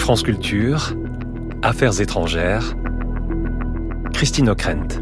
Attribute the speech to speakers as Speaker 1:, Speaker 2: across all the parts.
Speaker 1: France Culture, Affaires étrangères, Christine Ockrent.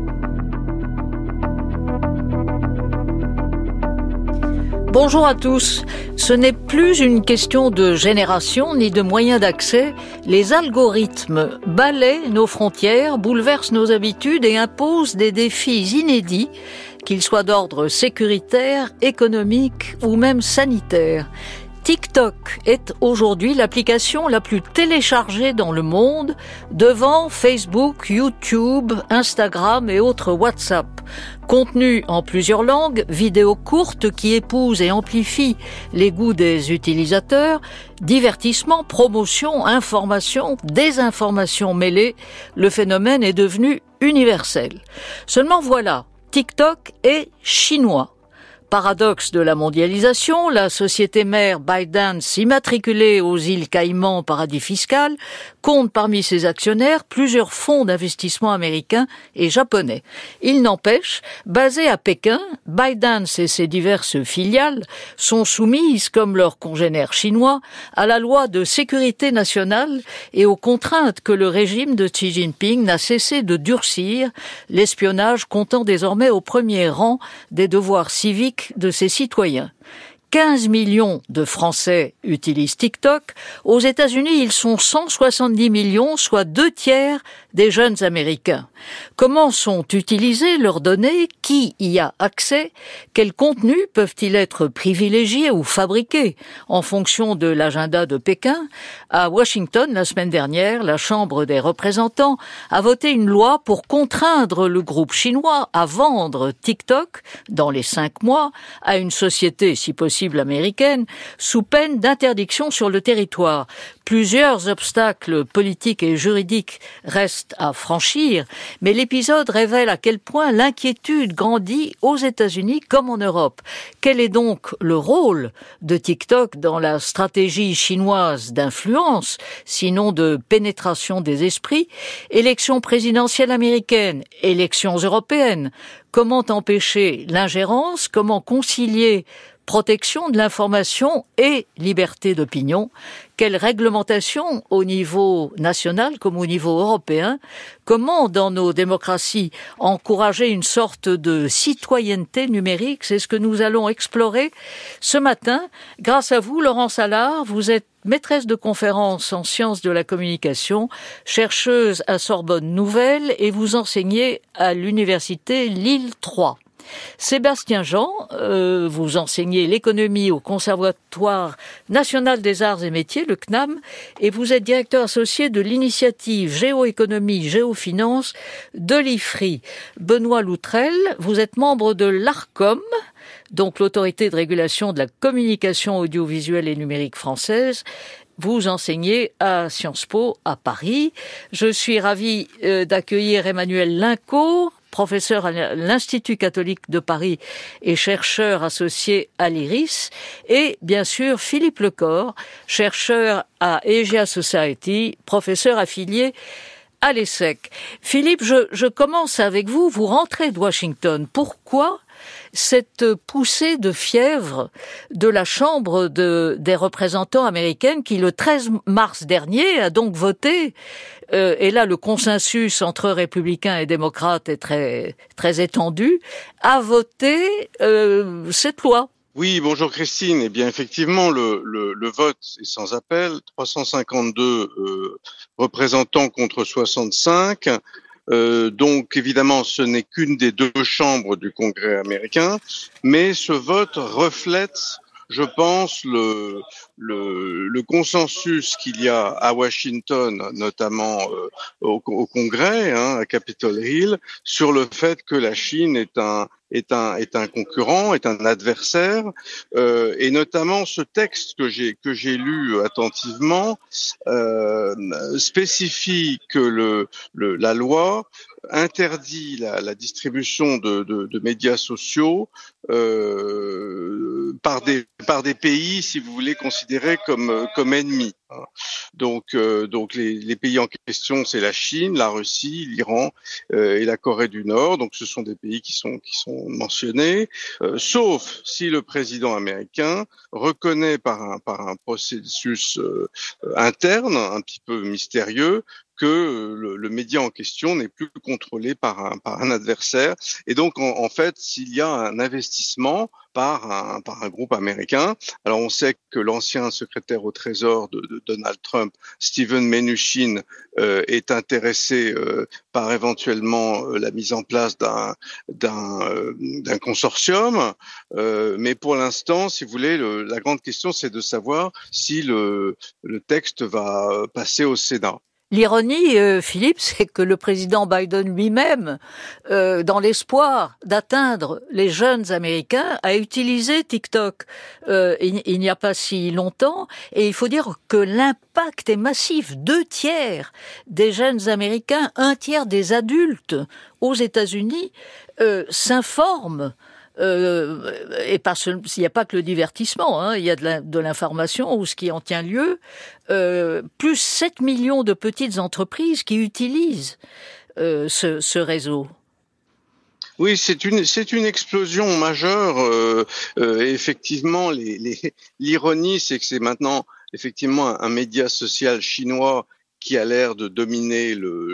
Speaker 2: Bonjour à tous. Ce n'est plus une question de génération ni de moyens d'accès. Les algorithmes balaient nos frontières, bouleversent nos habitudes et imposent des défis inédits, qu'ils soient d'ordre sécuritaire, économique ou même sanitaire. TikTok est aujourd'hui l'application la plus téléchargée dans le monde, devant Facebook, YouTube, Instagram et autres WhatsApp. Contenu en plusieurs langues, vidéos courtes qui épousent et amplifient les goûts des utilisateurs, divertissement, promotion, information, désinformation mêlées, le phénomène est devenu universel. Seulement voilà, TikTok est chinois. Paradoxe de la mondialisation, la société mère ByteDance, immatriculée aux îles Caïmans, paradis fiscal, compte parmi ses actionnaires plusieurs fonds d'investissement américains et japonais. Il n'empêche, basé à Pékin, ByteDance et ses diverses filiales sont soumises, comme leurs congénères chinois, à la loi de sécurité nationale et aux contraintes que le régime de Xi Jinping n'a cessé de durcir, l'espionnage comptant désormais au premier rang des devoirs civiques de ses citoyens. 15 millions de Français utilisent TikTok. Aux États-Unis, ils sont 170 millions, soit 2/3 des jeunes Américains. Comment sont utilisées leurs données? Qui y a accès? Quels contenus peuvent-ils être privilégiés ou fabriqués en fonction de l'agenda de Pékin? À Washington, la semaine dernière, la Chambre des représentants a voté une loi pour contraindre le groupe chinois à vendre TikTok dans les 5 mois à une société, si possible américaine, sous peine d'interdiction sur le territoire. Plusieurs obstacles politiques et juridiques restent à franchir, mais l'épisode révèle à quel point l'inquiétude grandit aux États-Unis comme en Europe. Quel est donc le rôle de TikTok dans la stratégie chinoise d'influence, sinon de pénétration des esprits? Élections présidentielles américaines, élections européennes. Comment empêcher l'ingérence? Comment concilier protection de l'information et liberté d'opinion? Quelle réglementation au niveau national comme au niveau européen? Comment, dans nos démocraties, encourager une sorte de citoyenneté numérique? C'est ce que nous allons explorer ce matin. Grâce à vous, Laurence Allard, vous êtes maîtresse de conférences en sciences de la communication, chercheuse à Sorbonne Nouvelle et vous enseignez à l'université Lille 3. Sébastien Jean, vous enseignez l'économie au Conservatoire national des arts et métiers, le CNAM, et vous êtes directeur associé de l'initiative Géoéconomie, Géofinance de l'IFRI. Benoît Loutrel, vous êtes membre de l'ARCOM, donc l'autorité de régulation de la communication audiovisuelle et numérique française. Vous enseignez à Sciences Po à Paris. Je suis ravie d'accueillir Emmanuel Lincourt, professeur à l'Institut catholique de Paris et chercheur associé à l'IRIS, et bien sûr Philippe Lecor, chercheur à Asia Society, professeur affilié à l'ESSEC. Philippe, je commence avec vous. Vous rentrez de Washington. Pourquoi cette poussée de fièvre de la Chambre des représentants américaine qui, le 13 mars dernier, a donc voté, et là le consensus entre républicains et démocrates est très, très étendu, a voté cette loi?
Speaker 3: Oui, bonjour Christine. Eh bien, effectivement, le vote est sans appel. 352 représentants contre 65. Donc, évidemment, ce n'est qu'une des 2 chambres du Congrès américain, mais ce vote reflète, je pense, le consensus qu'il y a à Washington, notamment au Congrès, à Capitol Hill, sur le fait que la Chine est un concurrent, est un adversaire, et notamment ce texte que j'ai lu attentivement spécifie que la loi interdit la distribution de médias sociaux par des pays, si vous voulez, considérés comme ennemis. Donc les pays en question, c'est la Chine, la Russie, l'Iran et la Corée du Nord. Donc ce sont des pays qui sont mentionnés, sauf si le président américain reconnaît par un processus interne, un petit peu mystérieux, que le média en question n'est plus contrôlé par un adversaire. Et donc, en fait, s'il y a un investissement par un groupe américain, alors on sait que l'ancien secrétaire au Trésor de Donald Trump, Steven Mnuchin, est intéressé par éventuellement la mise en place d'un consortium. Mais pour l'instant, si vous voulez, la grande question, c'est de savoir si le texte va passer au Sénat.
Speaker 2: L'ironie, Philippe, c'est que le président Biden lui-même, dans l'espoir d'atteindre les jeunes Américains, a utilisé TikTok il n'y a pas si longtemps. Et il faut dire que l'impact est massif. 2/3 des jeunes Américains, 1/3 des adultes aux États-Unis s'informent. Et il n'y a pas que le divertissement, il y a de l'information ou ce qui en tient lieu, plus 7 millions de petites entreprises qui utilisent ce réseau.
Speaker 3: Oui, c'est une explosion majeure. Effectivement, l'ironie, c'est que c'est maintenant effectivement un média social chinois qui a l'air de dominer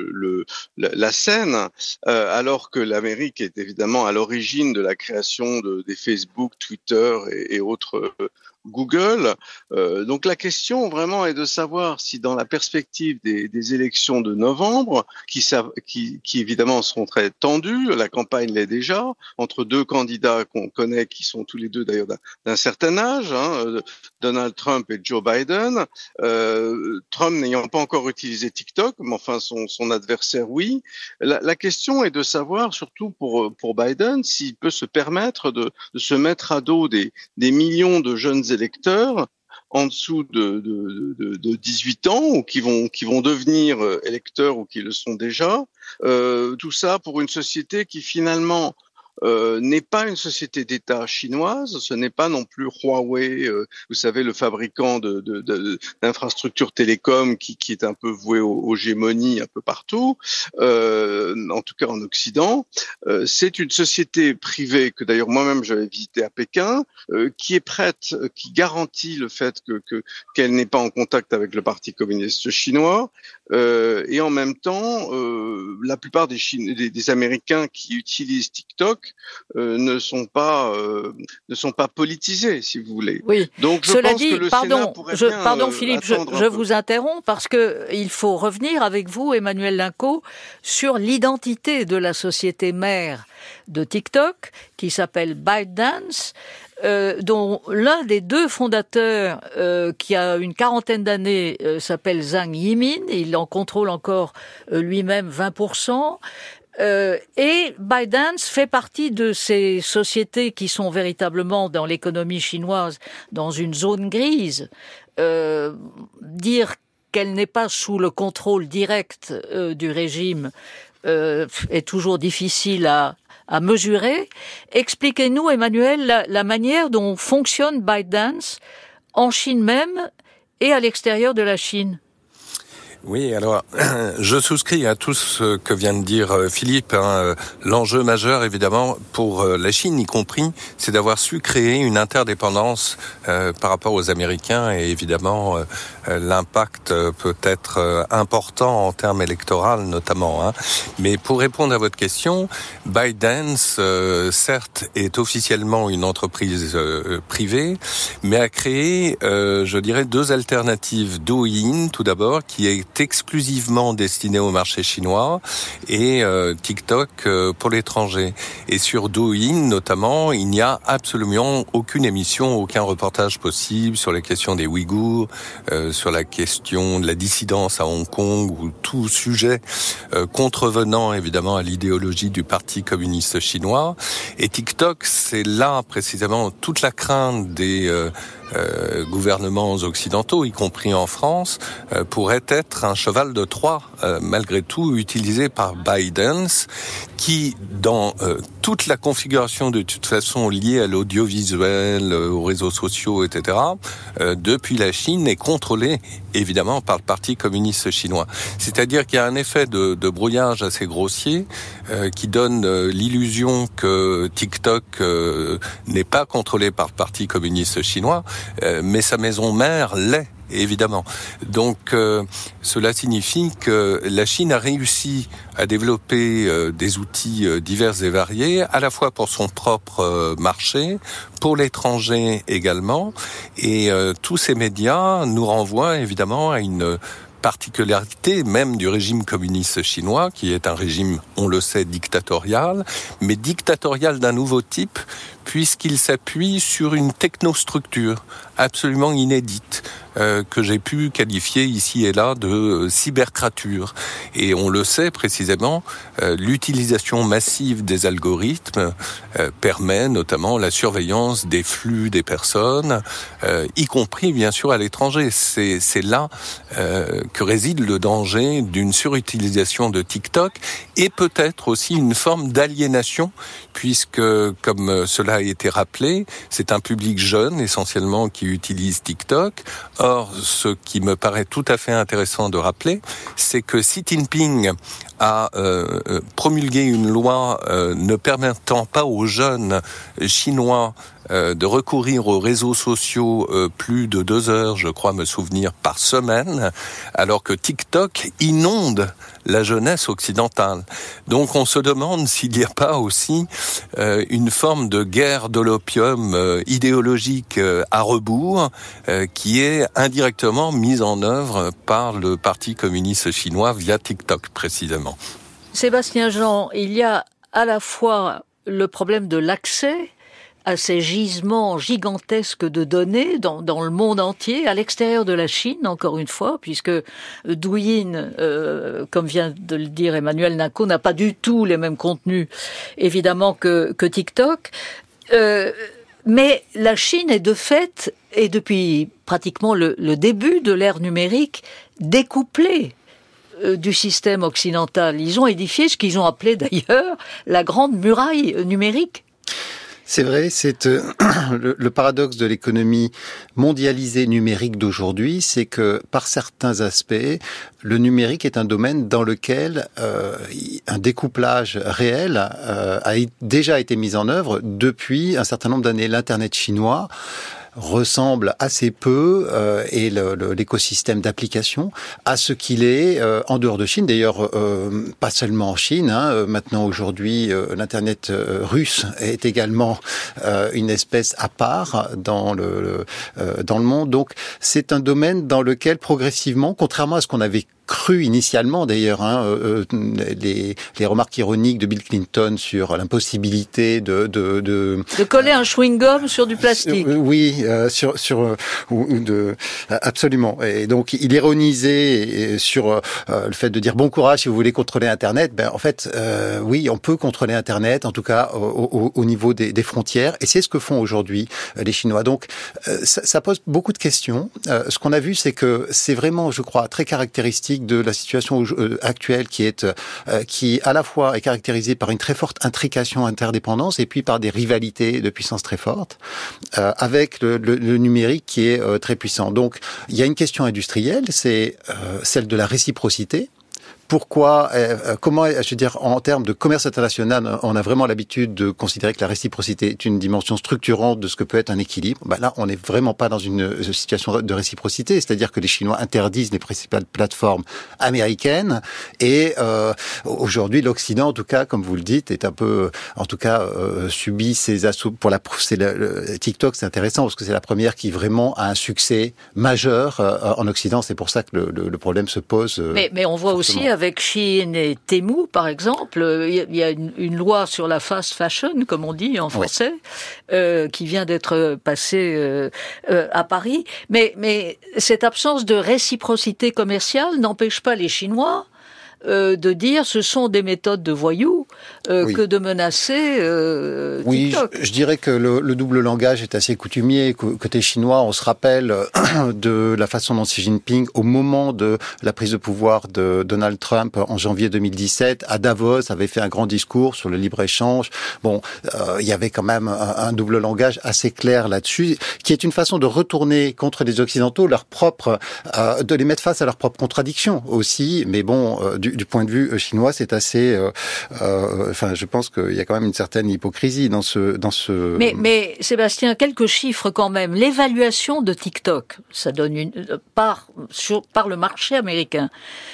Speaker 3: la scène, alors que l'Amérique est évidemment à l'origine de la création des Facebook, Twitter et autres Google. Donc la question vraiment est de savoir si dans la perspective des élections de novembre, qui évidemment seront très tendues, la campagne l'est déjà, entre deux candidats qu'on connaît, qui sont tous les deux d'ailleurs d'un certain âge, Donald Trump et Joe Biden, Trump n'ayant pas encore utilisé TikTok, mais enfin son adversaire oui. La question est de savoir, surtout pour Biden, s'il peut se permettre de se mettre à dos des millions de jeunes électeurs en dessous de 18 ans ou qui vont devenir électeurs ou qui le sont déjà. Tout ça pour une société qui finalement n'est pas une société d'État chinoise, ce n'est pas non plus Huawei, vous savez, le fabricant d'infrastructures télécom qui est un peu voué aux gémonies un peu partout, en tout cas en Occident. C'est une société privée que d'ailleurs moi-même j'avais visité à Pékin, qui est prête, qui garantit le fait qu'elle n'est pas en contact avec le Parti communiste chinois, et en même temps, la plupart des Américains qui utilisent TikTok ne sont pas politisés, si vous voulez.
Speaker 2: Oui.
Speaker 3: Donc je pense que le Sénat pourrait bien
Speaker 2: pardon Philippe, je vous interromps parce que il faut revenir avec vous, Emmanuel Linco, sur l'identité de la société mère de TikTok qui s'appelle ByteDance, dont l'un des deux fondateurs, qui a une quarantaine d'années, s'appelle Zhang Yimin. Il en contrôle encore lui-même 20%. Et ByteDance fait partie de ces sociétés qui sont véritablement dans l'économie chinoise dans une zone grise. Dire qu'elle n'est pas sous le contrôle direct du régime est toujours difficile à mesurer. Expliquez-nous, Emmanuel, la manière dont fonctionne ByteDance en Chine même et à l'extérieur de la Chine.
Speaker 4: Oui, alors je souscris à tout ce que vient de dire Philippe. L'enjeu majeur, évidemment, pour la Chine y compris, c'est d'avoir su créer une interdépendance par rapport aux Américains, et évidemment l'impact peut être important en termes électoraux notamment. Mais pour répondre à votre question, ByteDance, certes, est officiellement une entreprise privée, mais a créé, je dirais, deux alternatives. Douyin, tout d'abord, qui est exclusivement destiné au marché chinois, et TikTok pour l'étranger. Et sur Douyin, notamment, il n'y a absolument aucune émission, aucun reportage possible sur les questions des Ouïghours, sur la question de la dissidence à Hong Kong, ou tout sujet contrevenant évidemment à l'idéologie du Parti communiste chinois. Et TikTok, c'est là précisément toute la crainte des gouvernements occidentaux, y compris en France, pourrait être être un cheval de Troie, malgré tout, utilisé par ByteDance, qui, dans toute la configuration de toute façon liée à l'audiovisuel, aux réseaux sociaux, etc., depuis la Chine, est contrôlé évidemment par le Parti communiste chinois. C'est-à-dire qu'il y a un effet de brouillage assez grossier qui donne l'illusion que TikTok n'est pas contrôlé par le Parti communiste chinois, mais sa maison mère l'est. Évidemment. Donc, cela signifie que la Chine a réussi à développer des outils divers et variés, à la fois pour son propre marché, pour l'étranger également. Et tous ces médias nous renvoient évidemment à une particularité même du régime communiste chinois, qui est un régime, on le sait, dictatorial, mais dictatorial d'un nouveau type, puisqu'il s'appuie sur une technostructure absolument inédite, que j'ai pu qualifier ici et là de cybercrature. Et on le sait précisément, l'utilisation massive des algorithmes permet notamment la surveillance des flux des personnes, y compris bien sûr à l'étranger. C'est là que réside le danger d'une surutilisation de TikTok et peut-être aussi une forme d'aliénation, puisque, comme cela a été rappelé, c'est un public jeune essentiellement qui utilise TikTok. Or, ce qui me paraît tout à fait intéressant de rappeler, c'est que Xi Jinping a promulgué une loi ne permettant pas aux jeunes chinois de recourir aux réseaux sociaux plus de 2 heures, je crois me souvenir, par semaine, alors que TikTok inonde la jeunesse occidentale. Donc on se demande s'il n'y a pas aussi une forme de guerre de l'opium idéologique à rebours qui est indirectement mise en œuvre par le Parti communiste chinois via TikTok précisément.
Speaker 2: Sébastien Jean, il y a à la fois le problème de l'accès à ces gisements gigantesques de données dans le monde entier, à l'extérieur de la Chine, encore une fois, puisque Douyin, comme vient de le dire Emmanuel Ninco, n'a pas du tout les mêmes contenus, évidemment, que TikTok. Mais la Chine est de fait, et depuis pratiquement le début de l'ère numérique, découplée du système occidental. Ils ont édifié ce qu'ils ont appelé d'ailleurs la grande muraille numérique.
Speaker 5: C'est vrai, c'est le paradoxe de l'économie mondialisée numérique d'aujourd'hui, c'est que par certains aspects, le numérique est un domaine dans lequel un découplage réel a déjà été mis en œuvre depuis un certain nombre d'années. L'Internet chinois ressemble assez peu, et l'écosystème d'application, à ce qu'il est en dehors de Chine. D'ailleurs, pas seulement en Chine. Maintenant, aujourd'hui, l'Internet russe est également une espèce à part dans le monde. Donc, c'est un domaine dans lequel, progressivement, contrairement à ce qu'on avait cru initialement d'ailleurs, les remarques ironiques de Bill Clinton sur l'impossibilité de
Speaker 2: coller un chewing-gum sur du plastique.
Speaker 5: Oui, absolument. Et donc il ironisait sur le fait de dire bon courage si vous voulez contrôler Internet. En fait, oui, on peut contrôler Internet, en tout cas au niveau des frontières, et c'est ce que font aujourd'hui les Chinois. Donc ça pose beaucoup de questions. Ce qu'on a vu, c'est que c'est vraiment, je crois, très caractéristique de la situation actuelle qui à la fois est caractérisée par une très forte intrication, interdépendance, et puis par des rivalités de puissance très fortes, avec le numérique qui est très puissant. Donc, il y a une question industrielle, c'est celle de la réciprocité. Pourquoi, comment, je veux dire, en termes de commerce international, on a vraiment l'habitude de considérer que la réciprocité est une dimension structurante de ce que peut être un équilibre. Là, on n'est vraiment pas dans une situation de réciprocité, c'est-à-dire que les Chinois interdisent les principales plateformes américaines, et aujourd'hui, l'Occident, en tout cas, comme vous le dites, est un peu, en tout cas, subit ces assauts. TikTok, c'est intéressant parce que c'est la première qui vraiment a un succès majeur en Occident. C'est pour ça que le problème se pose.
Speaker 2: Mais on voit aussi avec Shein et Temu, par exemple, il y a une loi sur la fast fashion, comme on dit en français, qui vient d'être passée à Paris. Mais cette absence de réciprocité commerciale n'empêche pas les Chinois de dire ce sont des méthodes de voyous que de menacer TikTok.
Speaker 5: Oui, je dirais que le double langage est assez coutumier. Côté chinois, on se rappelle de la façon dont Xi Jinping, au moment de la prise de pouvoir de Donald Trump en janvier 2017, à Davos, avait fait un grand discours sur le libre-échange. Bon, il y avait quand même un double langage assez clair là-dessus, qui est une façon de retourner contre les Occidentaux leur propre, de les mettre face à leurs propres contradictions aussi. Mais bon, du point de vue chinois, c'est assez. Enfin, je pense qu'il y a quand même une certaine hypocrisie dans ce.
Speaker 2: Mais Sébastien, quelques chiffres quand même. L'évaluation de TikTok, ça donne par le marché américain,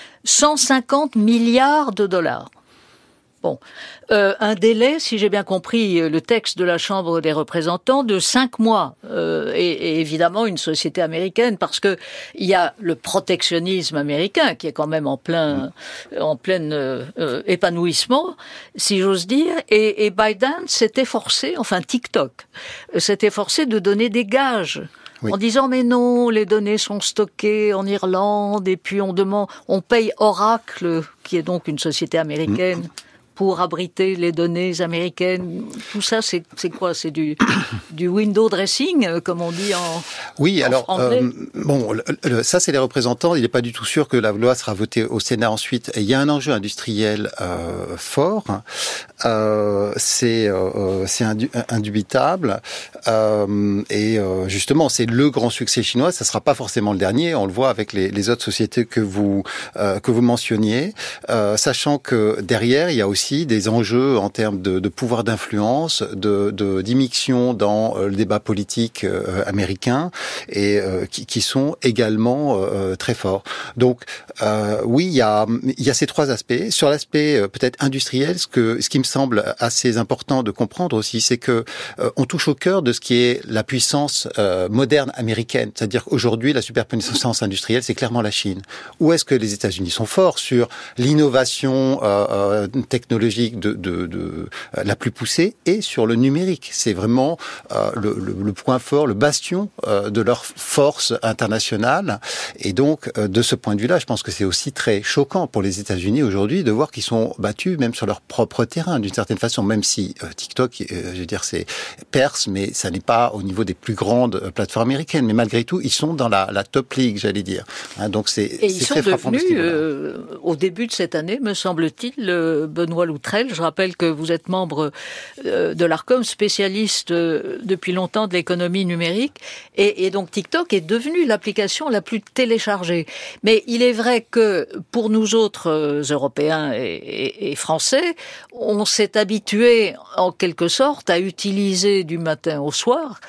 Speaker 2: 150 milliards de dollars. Bon, un délai, si j'ai bien compris le texte de la Chambre des représentants, de 5 mois. Et évidemment une société américaine, parce que il y a le protectionnisme américain qui est quand même en plein épanouissement, si j'ose dire. Et Biden s'est efforcé, enfin TikTok, s'est efforcé de donner des gages. Oui. En disant mais non, les données sont stockées en Irlande et puis on paye Oracle, qui est donc une société américaine, pour abriter les données américaines. Tout ça, c'est quoi? C'est du window dressing, comme on dit en anglais.
Speaker 5: Bon, ça c'est les représentants. Il n'est pas du tout sûr que la loi sera votée au Sénat ensuite. Et il y a un enjeu industriel fort. C'est indubitable. Et justement, c'est le grand succès chinois. Ça sera pas forcément le dernier. On le voit avec les autres sociétés que vous mentionniez, sachant que derrière, il y a aussi des enjeux en termes de pouvoir d'influence, d'immixtion dans le débat politique américain et qui sont également très forts. Donc oui, il y a ces trois aspects. Sur l'aspect peut-être industriel, ce qui me semble assez important de comprendre aussi, c'est que on touche au cœur de ce qui est la puissance moderne américaine. C'est-à-dire qu'aujourd'hui, la superpuissance industrielle, c'est clairement la Chine. Où est-ce que les États-Unis sont forts sur l'innovation technologique de la plus poussée et sur le numérique. C'est vraiment le point fort, le bastion de leur force internationale. Et donc, de ce point de vue-là, je pense que c'est aussi très choquant pour les États-Unis aujourd'hui de voir qu'ils sont battus même sur leur propre terrain, d'une certaine façon, même si TikTok, je veux dire, c'est perce, mais ça n'est pas au niveau des plus grandes plateformes américaines. Mais malgré tout, ils sont dans la top league, j'allais dire. Donc, c'est très frappant.
Speaker 2: Et ils sont devenus, au début de cette année, me semble-t-il, Benoît Loutrel, je rappelle que vous êtes membre de l'ARCOM, spécialiste depuis longtemps de l'économie numérique, et donc TikTok est devenu l'application la plus téléchargée. Mais il est vrai que pour nous autres Européens et Français, on s'est habitué en quelque sorte à utiliser du matin au soir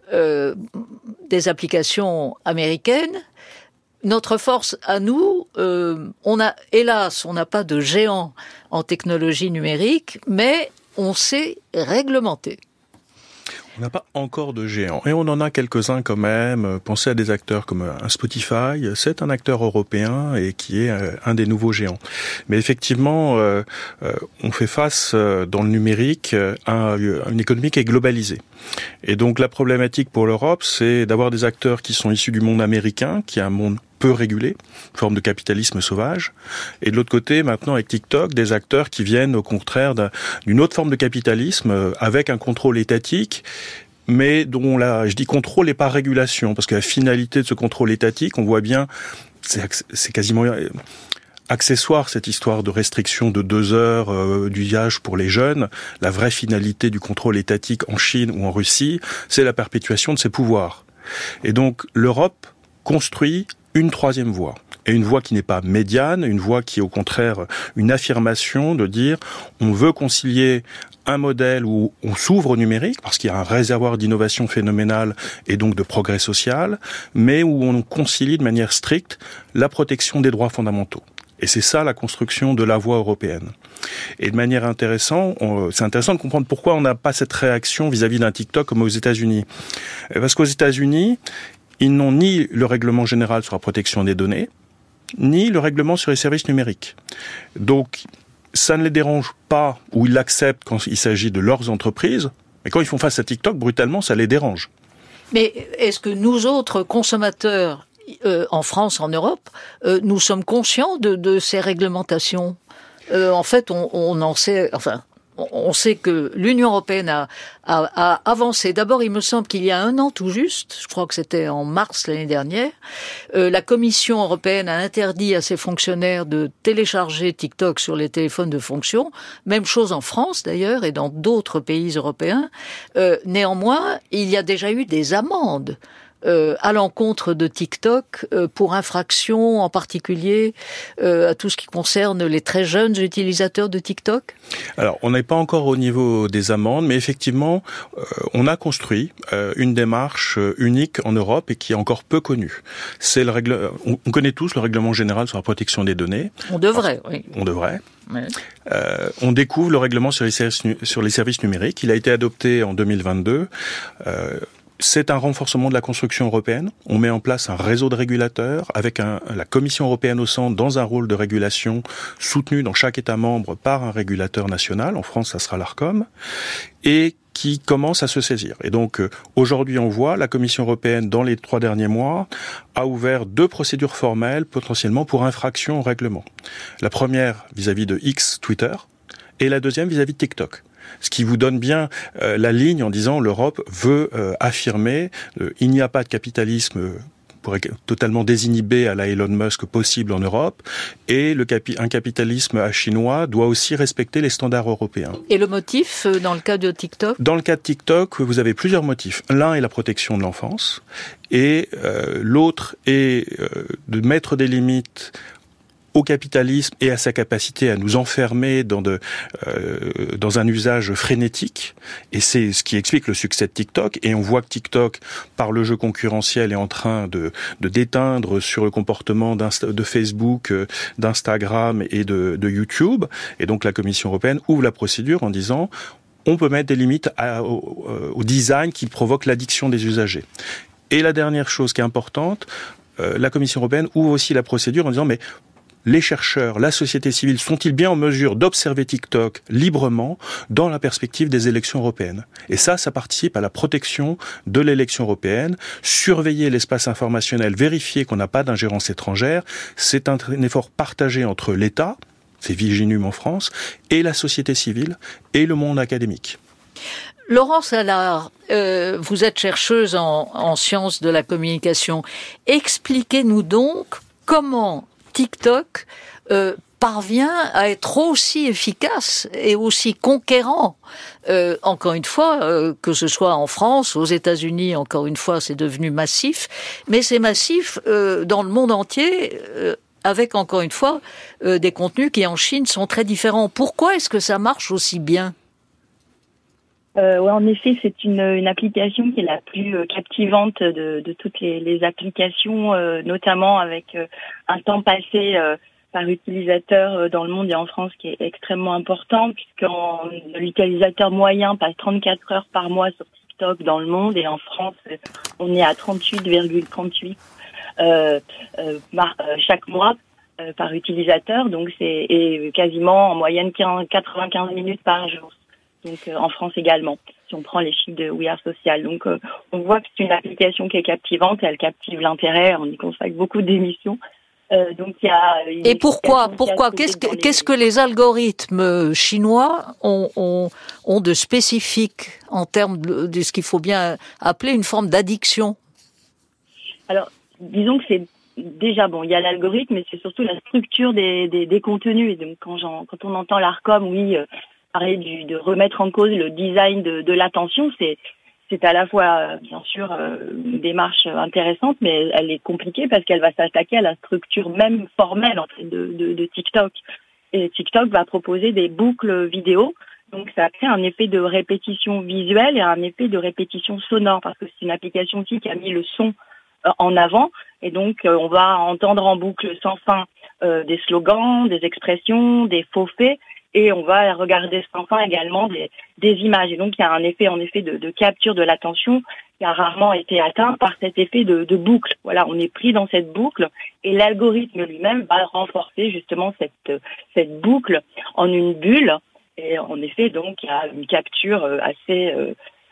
Speaker 2: des applications américaines. Notre force à nous, on n'a pas de géant en technologie numérique, mais on sait réglementer.
Speaker 6: On n'a pas encore de géants. Et on en a quelques-uns quand même. Pensez à des acteurs comme un Spotify. C'est un acteur européen et qui est un des nouveaux géants. Mais effectivement, on fait face dans le numérique à une économie qui est globalisée. Et donc la problématique pour l'Europe, c'est d'avoir des acteurs qui sont issus du monde américain, qui est un monde peu régulé, une forme de capitalisme sauvage. Et de l'autre côté, maintenant avec TikTok, des acteurs qui viennent au contraire d'une autre forme de capitalisme avec un contrôle étatique, mais dont je dis contrôle et pas régulation, parce que la finalité de ce contrôle étatique, on voit bien, c'est quasiment accessoire cette histoire de restriction de 2 heures d'usage pour les jeunes. La vraie finalité du contrôle étatique en Chine ou en Russie, c'est la perpétuation de ses pouvoirs. Et donc l'Europe construit une troisième voie. Et une voie qui n'est pas médiane, une voie qui est au contraire une affirmation de dire on veut concilier un modèle où on s'ouvre au numérique, parce qu'il y a un réservoir d'innovation phénoménale et donc de progrès social, mais où on concilie de manière stricte la protection des droits fondamentaux. Et c'est ça la construction de la voie européenne. Et de manière intéressante, c'est intéressant de comprendre pourquoi on n'a pas cette réaction vis-à-vis d'un TikTok comme aux États-Unis. Parce qu'aux États-Unis, ils n'ont ni le règlement général sur la protection des données, ni le règlement sur les services numériques. Donc, ça ne les dérange pas, ou ils l'acceptent quand il s'agit de leurs entreprises, mais quand ils font face à TikTok, brutalement, ça les dérange.
Speaker 2: Mais est-ce que nous autres consommateurs, en France, en Europe, nous sommes conscients de ces réglementations. En fait, on en sait, enfin, on sait que l'Union européenne a avancé. D'abord, il me semble qu'il y a 1 an tout juste, je crois que c'était en mars l'année dernière, la Commission européenne a interdit à ses fonctionnaires de télécharger TikTok sur les téléphones de fonction. Même chose en France d'ailleurs et dans d'autres pays européens. Néanmoins, il y a déjà eu des amendes à l'encontre de TikTok pour infraction en particulier à tout ce qui concerne les très jeunes utilisateurs de TikTok?
Speaker 6: Alors, on n'est pas encore au niveau des amendes, mais effectivement, on a construit une démarche unique en Europe et qui est encore peu connue. C'est on connaît tous le règlement général sur la protection des données.
Speaker 2: On devrait, oui.
Speaker 6: On devrait.
Speaker 2: Oui.
Speaker 6: On découvre le règlement sur les services numériques. Il a été adopté en 2022. C'est un renforcement de la construction européenne. On met en place un réseau de régulateurs avec la Commission européenne au centre dans un rôle de régulation soutenu dans chaque État membre par un régulateur national. En France, ça sera l'Arcom. Et qui commence à se saisir. Et donc, aujourd'hui, on voit la Commission européenne, dans les 3 derniers mois, a ouvert 2 procédures formelles, potentiellement pour infraction au règlement. La première vis-à-vis de X, Twitter, et la deuxième vis-à-vis de TikTok. Ce qui vous donne bien la ligne en disant l'Europe veut affirmer il n'y a pas de capitalisme totalement désinhibé à la Elon Musk possible en Europe et un capitalisme chinois doit aussi respecter les standards européens.
Speaker 2: Et le motif dans le cas de TikTok?
Speaker 6: Dans le cas de TikTok, vous avez plusieurs motifs. L'un est la protection de l'enfance et l'autre est de mettre des limites au capitalisme et à sa capacité à nous enfermer dans un usage frénétique. Et c'est ce qui explique le succès de TikTok. Et on voit que TikTok, par le jeu concurrentiel, est en train de déteindre sur le comportement de Facebook, d'Instagram et de YouTube. Et donc la Commission européenne ouvre la procédure en disant on peut mettre des limites au design qui provoque l'addiction des usagers. Et la dernière chose qui est importante, la Commission européenne ouvre aussi la procédure en disant mais les chercheurs, la société civile, sont-ils bien en mesure d'observer TikTok librement dans la perspective des élections européennes? Et ça participe à la protection de l'élection européenne. Surveiller l'espace informationnel, vérifier qu'on n'a pas d'ingérence étrangère, c'est un effort partagé entre l'État, c'est Viginum en France, et la société civile et le monde académique.
Speaker 2: Laurence Allard, vous êtes chercheuse en sciences de la communication. Expliquez-nous donc comment TikTok parvient à être aussi efficace et aussi conquérant. Encore une fois, que ce soit en France, aux États-Unis, encore une fois, c'est devenu massif, mais c'est massif dans le monde entier, avec encore une fois des contenus qui en Chine sont très différents. Pourquoi est-ce que ça marche aussi bien ?
Speaker 7: Ouais, en effet, c'est une application qui est la plus captivante de toutes les applications, notamment avec un temps passé par utilisateur dans le monde et en France qui est extrêmement important, puisque l'utilisateur moyen passe 34 heures par mois sur TikTok dans le monde, et en France, on est à 38,38 chaque mois par utilisateur, donc c'est quasiment en moyenne 95 minutes par jour. Donc en France également, si on prend les chiffres de We Are Social. Donc on voit que c'est une application qui est captivante, et elle captive l'intérêt, on y consacre beaucoup d'émissions. Donc il y a
Speaker 2: et pourquoi qu'est-ce que les algorithmes chinois ont de spécifique en termes de ce qu'il faut bien appeler une forme d'addiction? Alors,
Speaker 7: disons que c'est déjà il y a l'algorithme, mais c'est surtout la structure des contenus. Et donc quand on entend l'Arcom, parler de remettre en cause le design de l'attention, c'est à la fois bien sûr une démarche intéressante, mais elle est compliquée parce qu'elle va s'attaquer à la structure même formelle en fait de TikTok. Et TikTok va proposer des boucles vidéo, donc ça crée un effet de répétition visuelle et un effet de répétition sonore, parce que c'est une application aussi qui a mis le son en avant, et donc on va entendre en boucle sans fin des slogans, des expressions, des faux faits. Et on va regarder sans fin également des images. Et donc, il y a un effet, en effet, de capture de l'attention qui a rarement été atteint par cet effet de boucle. Voilà, on est pris dans cette boucle, et l'algorithme lui-même va renforcer justement cette boucle en une bulle. Et en effet, donc, il y a une capture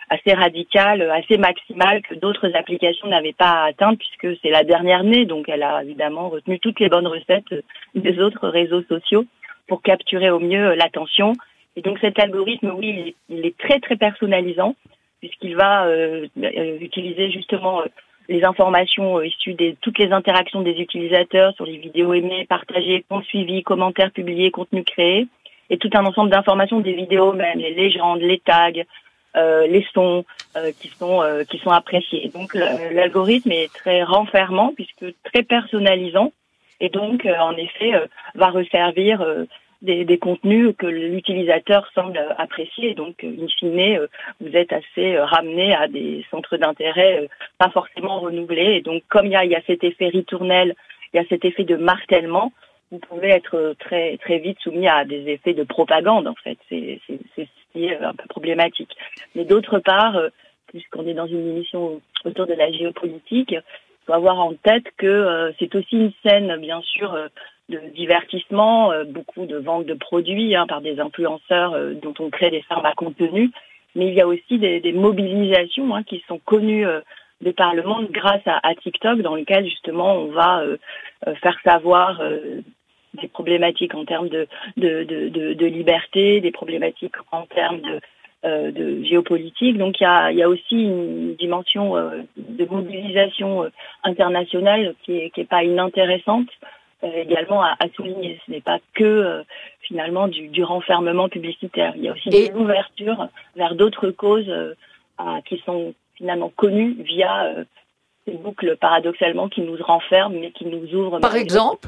Speaker 7: assez radicale, assez maximale que d'autres applications n'avaient pas atteint puisque c'est la dernière née. Donc elle a évidemment retenu toutes les bonnes recettes des autres réseaux sociaux pour capturer au mieux l'attention. Et donc cet algorithme, oui, il est très très personnalisant puisqu'il va utiliser justement les informations issues de toutes les interactions des utilisateurs sur les vidéos aimées, partagées, comptes suivis, commentaires publiés, contenus créés, et tout un ensemble d'informations des vidéos même, les légendes, les tags, les sons qui sont appréciés. Donc l'algorithme est très renfermant puisque très personnalisant et donc en effet va resservir des contenus que l'utilisateur semble apprécier. Donc, in fine, vous êtes assez ramené à des centres d'intérêt pas forcément renouvelés. Et donc, comme il y a cet effet ritournel, il y a cet effet de martèlement, vous pouvez être très très vite soumis à des effets de propagande. En fait, c'est ce qui est un peu problématique. Mais d'autre part, puisqu'on est dans une émission autour de la géopolitique, il faut avoir en tête que c'est aussi une scène, bien sûr, de divertissement, beaucoup de vente de produits par des influenceurs dont on crée des fermes à contenu, mais il y a aussi des mobilisations qui sont connues de par le monde grâce à TikTok, dans lequel justement on va faire savoir des problématiques en termes de liberté, des problématiques en termes de géopolitique. Donc il y a aussi une dimension de mobilisation internationale qui est pas inintéressante. Également à souligner. Ce n'est pas que finalement du renfermement publicitaire. Il y a aussi de l'ouverture vers d'autres causes qui sont finalement connues via ces boucles paradoxalement qui nous renferment mais qui nous ouvrent.
Speaker 2: Par exemple.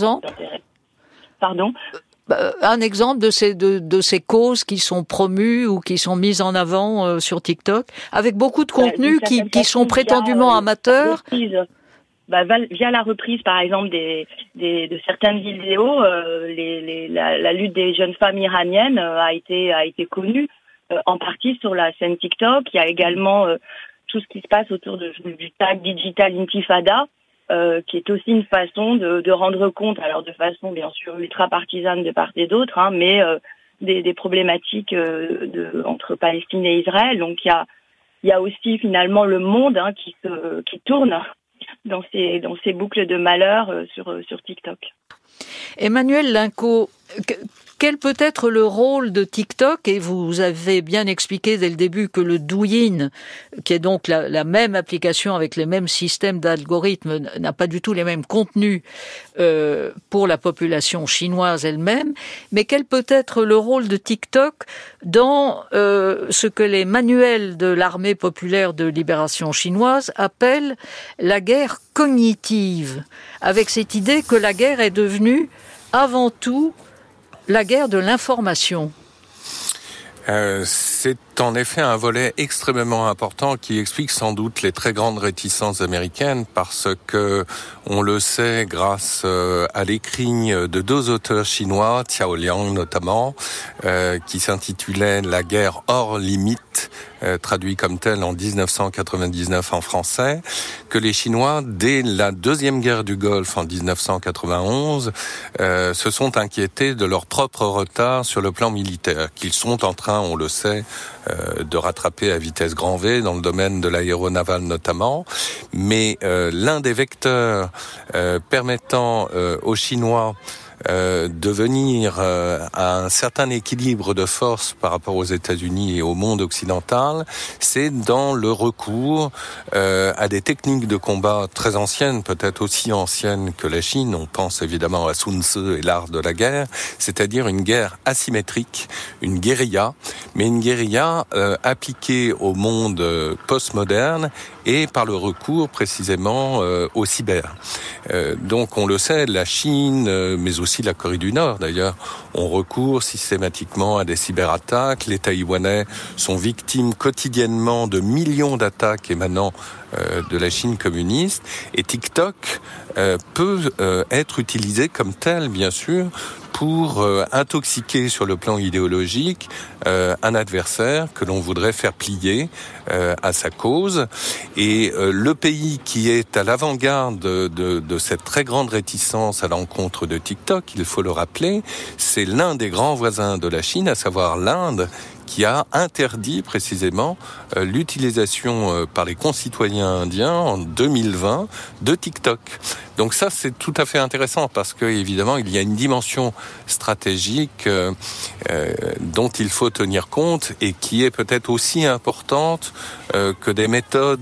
Speaker 7: Pardon.
Speaker 2: Un exemple de ces causes qui sont promues ou qui sont mises en avant sur TikTok, avec beaucoup de contenus qui sont prétendument amateurs.
Speaker 7: Via la reprise, par exemple, de certaines vidéos, la lutte des jeunes femmes iraniennes a été connue en partie sur la scène TikTok. Il y a également tout ce qui se passe autour du tag Digital Intifada, qui est aussi une façon de rendre compte, alors de façon bien sûr ultra partisane de part et d'autre, mais des problématiques entre Palestine et Israël. Donc il y a aussi finalement le monde qui tourne dans ces boucles de malheur sur TikTok.
Speaker 2: Emmanuel Linco, quel peut être le rôle de TikTok? Et vous avez bien expliqué dès le début que le Douyin, qui est donc la même application avec les mêmes systèmes d'algorithmes, n'a pas du tout les mêmes contenus pour la population chinoise elle-même. Mais quel peut être le rôle de TikTok dans ce que les manuels de l'armée populaire de libération chinoise appellent la guerre cognitive, avec cette idée que la guerre est devenue avant tout la guerre de l'information?
Speaker 4: C'est en effet un volet extrêmement important qui explique sans doute les très grandes réticences américaines parce que, on le sait grâce à l'écrit de deux auteurs chinois, Xiao Liang notamment, qui s'intitulait « La guerre hors limite », traduit comme tel en 1999 en français, que les Chinois, dès la deuxième guerre du Golfe en 1991, se sont inquiétés de leur propre retard sur le plan militaire, qu'ils sont en train, on le sait, de rattraper à vitesse grand V dans le domaine de l'aéronaval notamment. Mais l'un des vecteurs permettant aux Chinois de venir à un certain équilibre de force par rapport aux États-Unis et au monde occidental, c'est dans le recours à des techniques de combat très anciennes, peut-être aussi anciennes que la Chine. On pense évidemment à Sun Tzu et l'art de la guerre, c'est-à-dire une guerre asymétrique, une guérilla, mais une guérilla appliquée au monde postmoderne et par le recours précisément au cyber. Donc on le sait, la Chine, mais aussi la Corée du Nord d'ailleurs, ont recours systématiquement à des cyberattaques. Les Taïwanais sont victimes quotidiennement de millions d'attaques émanant de la Chine communiste. Et TikTok peut être utilisé comme tel, bien sûr, pour intoxiquer sur le plan idéologique un adversaire que l'on voudrait faire plier à sa cause. Et le pays qui est à l'avant-garde de cette très grande réticence à l'encontre de TikTok, il faut le rappeler, c'est l'un des grands voisins de la Chine, à savoir l'Inde, qui a interdit précisément l'utilisation par les concitoyens indiens en 2020 de TikTok. Donc ça, c'est tout à fait intéressant parce que évidemment, il y a une dimension stratégique dont il faut tenir compte et qui est peut-être aussi importante que des méthodes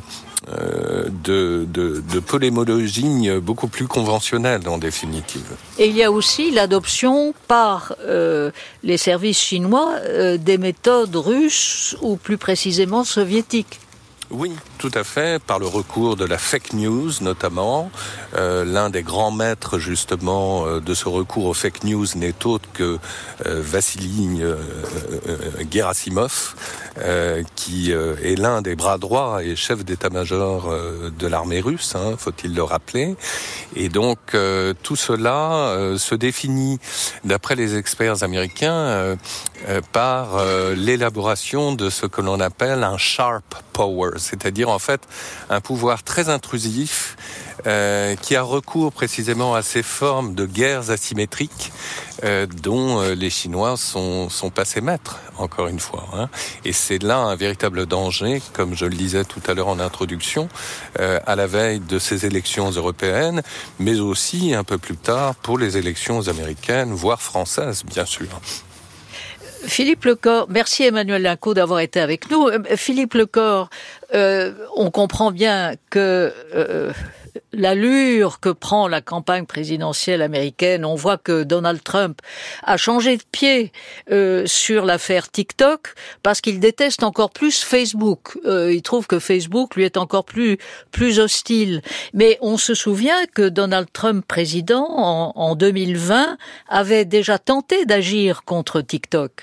Speaker 4: de polémologie beaucoup plus conventionnelle en définitive.
Speaker 2: Et il y a aussi l'adoption par les services chinois des méthodes russes ou plus précisément soviétiques.
Speaker 4: Oui, tout à fait, par le recours de la fake news notamment. L'un des grands maîtres justement de ce recours aux fake news n'est autre que Vassili Gerasimov, qui est l'un des bras droits et chef d'état-major de l'armée russe, faut-il le rappeler. Et donc tout cela se définit, d'après les experts américains, par l'élaboration de ce que l'on appelle un sharp power, c'est-à-dire en fait un pouvoir très intrusif qui a recours précisément à ces formes de guerres asymétriques dont les Chinois sont passés maîtres, encore une fois. Et c'est là un véritable danger, comme je le disais tout à l'heure en introduction, à la veille de ces élections européennes, mais aussi un peu plus tard pour les élections américaines, voire françaises, bien sûr.
Speaker 2: Philippe Lecor, merci Emmanuel Linco d'avoir été avec nous. Philippe Lecor, on comprend bien que l'allure que prend la campagne présidentielle américaine, on voit que Donald Trump a changé de pied sur l'affaire TikTok parce qu'il déteste encore plus Facebook. Il trouve que Facebook lui est encore plus hostile. Mais on se souvient que Donald Trump, président, en 2020, avait déjà tenté d'agir contre TikTok.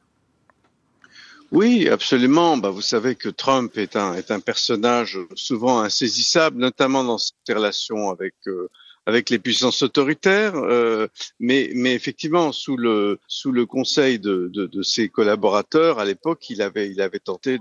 Speaker 3: Oui, absolument. Vous savez que Trump est un personnage souvent insaisissable, notamment dans ses relations avec les puissances autoritaires, mais effectivement sous le conseil de ses collaborateurs à l'époque, il avait tenté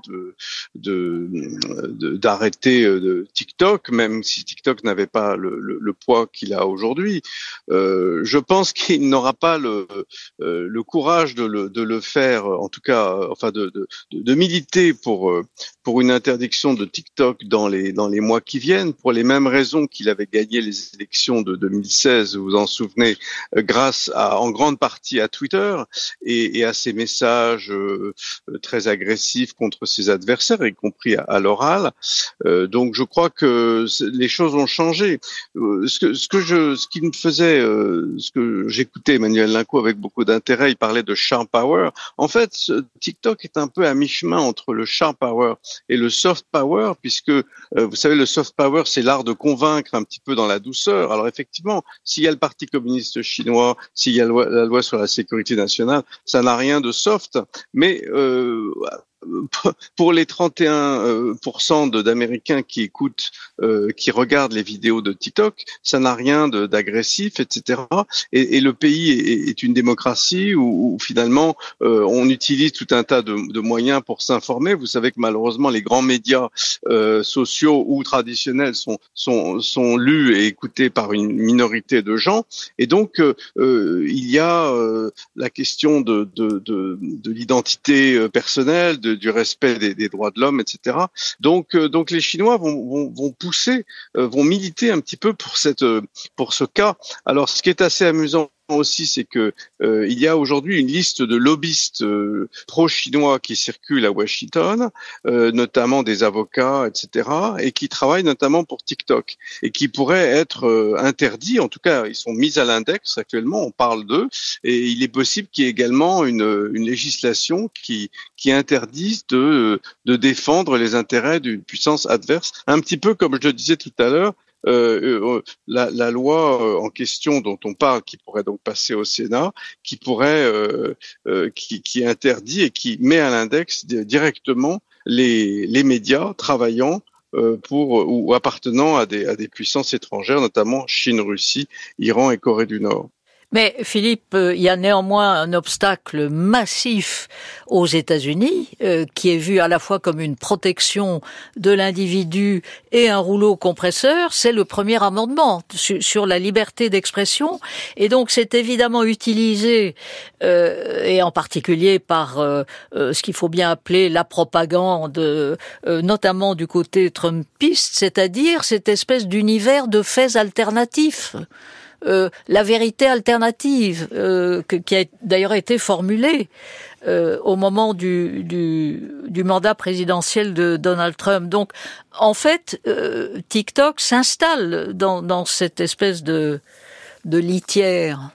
Speaker 3: d'arrêter TikTok, même si TikTok n'avait pas le poids qu'il a aujourd'hui. Je pense qu'il n'aura pas le courage de le faire, en tout cas, enfin de militer pour une interdiction de TikTok dans les mois qui viennent, pour les mêmes raisons qu'il avait gagné les élections de 2016, vous vous en souvenez, grâce en grande partie à Twitter et à ses messages très agressifs contre ses adversaires, y compris à l'oral. Donc je crois que les choses ont changé. Ce que j'écoutais Emmanuel Linco avec beaucoup d'intérêt, il parlait de sharp power. En fait, TikTok est un peu à mi-chemin entre le sharp power et le soft power, puisque vous savez, le soft power, c'est l'art de convaincre un petit peu dans la douceur. Alors effectivement, s'il y a le Parti communiste chinois, s'il y a la loi sur la sécurité nationale, ça n'a rien de soft, mais pour les 31% d'Américains qui écoutent, qui regardent les vidéos de TikTok, ça n'a rien d'agressif, etc. Et le pays est une démocratie où finalement on utilise tout un tas de moyens pour s'informer. Vous savez que malheureusement les grands médias sociaux ou traditionnels sont lus et écoutés par une minorité de gens. Et donc il y a la question de l'identité personnelle, du respect des droits de l'homme, etc. Donc les Chinois vont pousser, vont militer un petit peu pour ce cas. Alors, ce qui est assez amusant aussi, c'est que il y a aujourd'hui une liste de lobbyistes pro-chinois qui circulent à Washington, notamment des avocats, etc., et qui travaillent notamment pour TikTok et qui pourraient être interdits. En tout cas, ils sont mis à l'index actuellement. On parle d'eux, et il est possible qu'il y ait également une législation qui interdise de défendre les intérêts d'une puissance adverse, un petit peu comme je le disais tout à l'heure. La loi en question dont on parle, qui pourrait donc passer au Sénat, qui interdit et qui met à l'index directement les médias travaillant ou appartenant à des puissances étrangères, notamment Chine, Russie, Iran et Corée du Nord.
Speaker 2: Mais Philippe, il y a néanmoins un obstacle massif aux États-Unis, qui est vu à la fois comme une protection de l'individu et un rouleau compresseur, c'est le premier amendement sur la liberté d'expression. Et donc c'est évidemment utilisé, et en particulier par ce qu'il faut bien appeler la propagande, notamment du côté trumpiste, c'est-à-dire cette espèce d'univers de faits alternatifs. La vérité alternative, qui a d'ailleurs été formulée au moment du mandat présidentiel de Donald Trump. Donc, en fait, TikTok s'installe dans cette espèce de litière.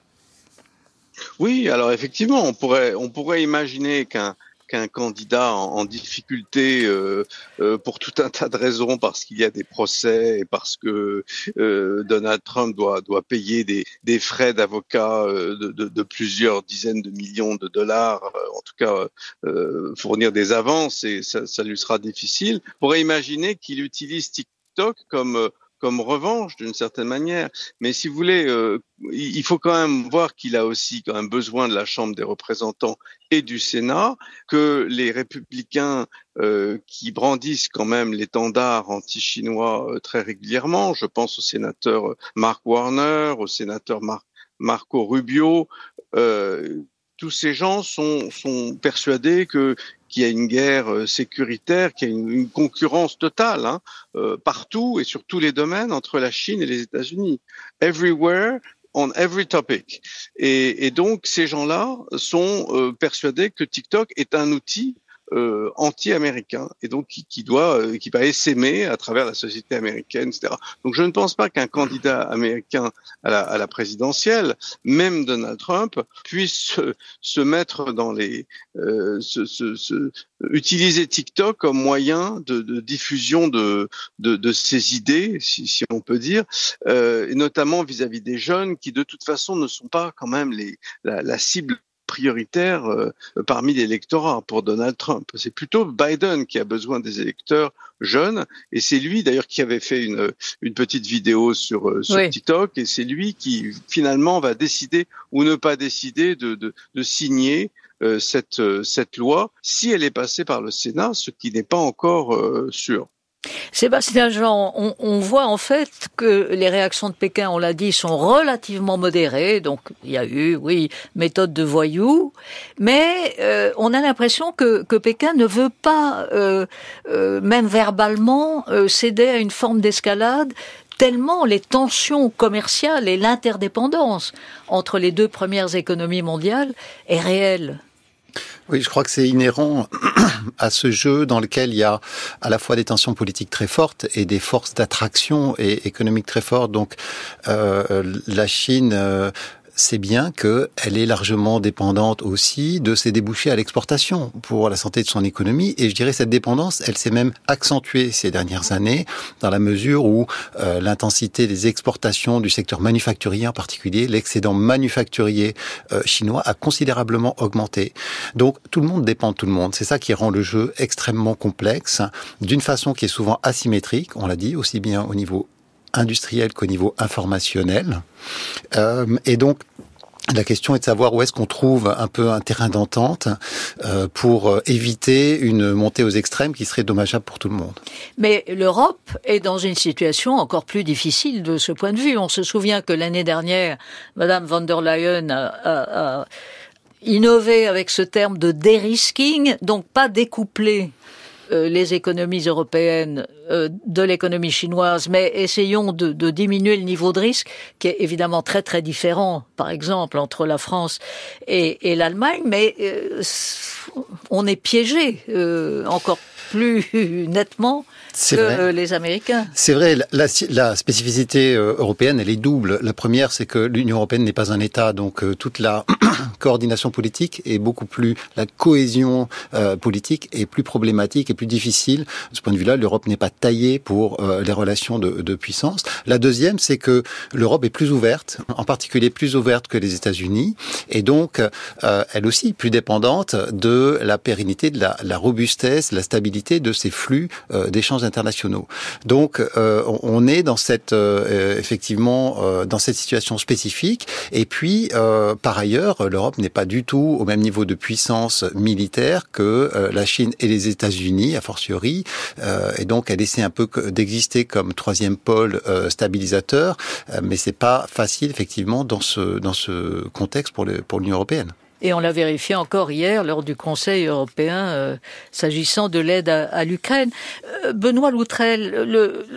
Speaker 3: Oui, alors effectivement, on pourrait imaginer qu'un candidat en difficulté pour tout un tas de raisons, parce qu'il y a des procès et parce que Donald Trump doit payer des frais d'avocat de plusieurs dizaines de millions de dollars, en tout cas fournir des avances, et ça lui sera difficile. On pourrait imaginer qu'il utilise TikTok comme revanche d'une certaine manière. Mais si vous voulez, il faut quand même voir qu'il a aussi quand même besoin de la Chambre des représentants et du Sénat, que les républicains qui brandissent quand même l'étendard anti-chinois très régulièrement, je pense au sénateur Mark Warner, au sénateur Marco Rubio, tous ces gens sont persuadés qu'il y a une guerre sécuritaire, qu'il y a une concurrence totale partout et sur tous les domaines entre la Chine et les États-Unis. Everywhere, on every topic. Et donc ces gens-là sont persuadés que TikTok est un outil anti-américain, et donc qui va essaimer à travers la société américaine, etc. Donc je ne pense pas qu'un candidat américain à la présidentielle, même Donald Trump, puisse se mettre dans utiliser TikTok comme moyen de diffusion de ses idées, si on peut dire, et notamment vis-à-vis des jeunes qui de toute façon ne sont pas quand même la cible prioritaire parmi l'électorat pour Donald Trump. C'est plutôt Biden qui a besoin des électeurs jeunes, et c'est lui d'ailleurs qui avait fait une petite vidéo sur oui. TikTok, et c'est lui qui finalement va décider ou ne pas décider de signer cette loi si elle est passée par le Sénat, ce qui n'est pas encore sûr.
Speaker 2: Sébastien Jean, on voit en fait que les réactions de Pékin, on l'a dit, sont relativement modérées. Donc il y a eu, oui, méthode de voyou, mais on a l'impression que Pékin ne veut pas, même verbalement, céder à une forme d'escalade, tellement les tensions commerciales et l'interdépendance entre les deux premières économies mondiales est réelle.
Speaker 5: Oui, je crois que c'est inhérent à ce jeu dans lequel il y a à la fois des tensions politiques très fortes et des forces d'attraction et économiques très fortes. Donc, la Chine c'est bien qu'elle est largement dépendante aussi de ses débouchés à l'exportation pour la santé de son économie. Et je dirais cette dépendance, elle s'est même accentuée ces dernières années dans la mesure où l'intensité des exportations du secteur manufacturier en particulier, l'excédent manufacturier chinois a considérablement augmenté. Donc tout le monde dépend de tout le monde. C'est ça qui rend le jeu extrêmement complexe, d'une façon qui est souvent asymétrique, on l'a dit, aussi bien au niveau industriel qu'au niveau informationnel. Et donc, la question est de savoir où est-ce qu'on trouve un peu un terrain d'entente pour éviter une montée aux extrêmes qui serait dommageable pour tout le monde.
Speaker 2: Mais l'Europe est dans une situation encore plus difficile de ce point de vue. On se souvient que l'année dernière, Madame von der Leyen a innové avec ce terme de dérisking, donc pas découpler les économies européennes de l'économie chinoise, mais essayons de diminuer le niveau de risque, qui est évidemment très très différent, par exemple, entre la France et l'Allemagne, mais on est piégé encore plus nettement que les Américains.
Speaker 5: C'est vrai, la spécificité européenne, elle est double. La première, c'est que l'Union européenne n'est pas un État, donc toute la coordination politique est beaucoup plus, la cohésion politique est plus problématique et plus difficile. De ce point de vue-là, l'Europe n'est pas taillée pour les relations de puissance. La deuxième, c'est que l'Europe est plus ouverte, en particulier plus ouverte que les États-Unis, et donc elle aussi plus dépendante de la pérennité, de la robustesse, de la stabilité de ces flux d'échanges internationaux. Donc on est dans cette effectivement dans cette situation spécifique. Et puis par ailleurs, l'Europe n'est pas du tout au même niveau de puissance militaire que la Chine et les États-Unis, a fortiori, et donc elle essaie un peu d'exister comme troisième pôle stabilisateur, mais c'est pas facile effectivement dans ce contexte pour l'Union européenne.
Speaker 2: Et on l'a vérifié encore hier lors du Conseil européen s'agissant de l'aide à l'Ukraine. Benoît Loutrel,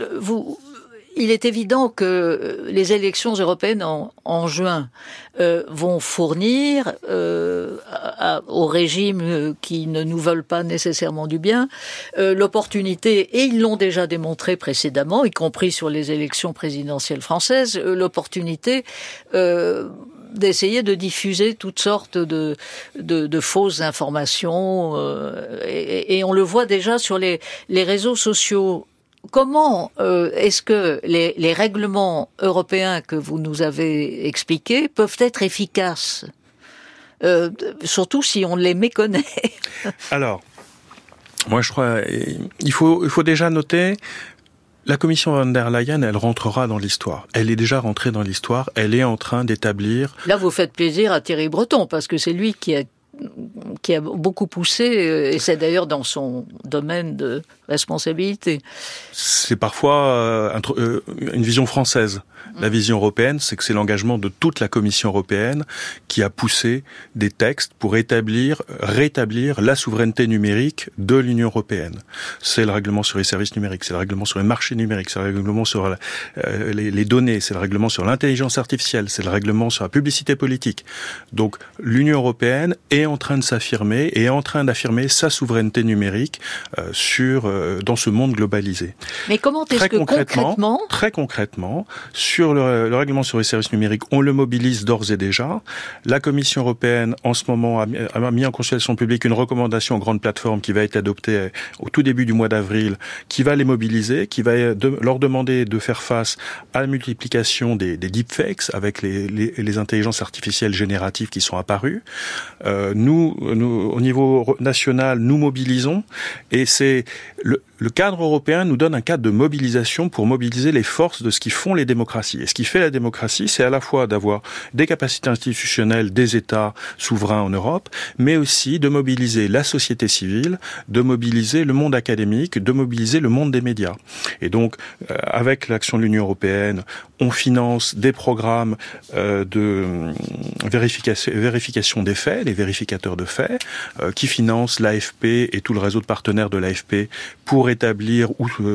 Speaker 2: il est évident que les élections européennes en juin vont fournir aux régimes qui ne nous veulent pas nécessairement du bien l'opportunité, et ils l'ont déjà démontré précédemment, y compris sur les élections présidentielles françaises, l'opportunité d'essayer de diffuser toutes sortes de fausses informations et on le voit déjà sur les réseaux sociaux. Comment est-ce que les règlements européens que vous nous avez expliqués peuvent être efficaces, surtout si on les méconnaît?
Speaker 6: Alors, moi je crois il faut déjà noter. La commission von der Leyen, elle rentrera dans l'histoire. Elle est déjà rentrée dans l'histoire. Elle est en train d'établir...
Speaker 2: Là, vous faites plaisir à Thierry Breton, parce que c'est lui qui a beaucoup poussé, et c'est d'ailleurs dans son domaine de responsabilité.
Speaker 6: C'est parfois une vision française. La vision européenne, c'est que c'est l'engagement de toute la Commission européenne qui a poussé des textes pour rétablir la souveraineté numérique de l'Union européenne. C'est le règlement sur les services numériques, c'est le règlement sur les marchés numériques, c'est le règlement sur les données, c'est le règlement sur l'intelligence artificielle, c'est le règlement sur la publicité politique. Donc l'Union européenne est en train de s'affirmer et est en train d'affirmer sa souveraineté numérique dans ce monde globalisé.
Speaker 2: Mais comment est-ce que concrètement...
Speaker 6: Très concrètement, sur le règlement sur les services numériques, on le mobilise d'ores et déjà. La Commission européenne, en ce moment, a mis en consultation publique une recommandation aux grandes plateformes qui va être adoptée au tout début du mois d'avril, qui va les mobiliser, qui va leur demander de faire face à la multiplication des deepfakes avec les intelligences artificielles génératives qui sont apparues. Nous, au niveau national, nous mobilisons, et c'est le cadre européen nous donne un cadre de mobilisation pour mobiliser les forces de ce qui font les démocraties. Et ce qui fait la démocratie, c'est à la fois d'avoir des capacités institutionnelles des États souverains en Europe, mais aussi de mobiliser la société civile, de mobiliser le monde académique, de mobiliser le monde des médias. Et donc, avec l'action de l'Union européenne, on finance des programmes de vérification des faits, les vérificateurs de faits, qui financent l'AFP et tout le réseau de partenaires de l'AFP pour établir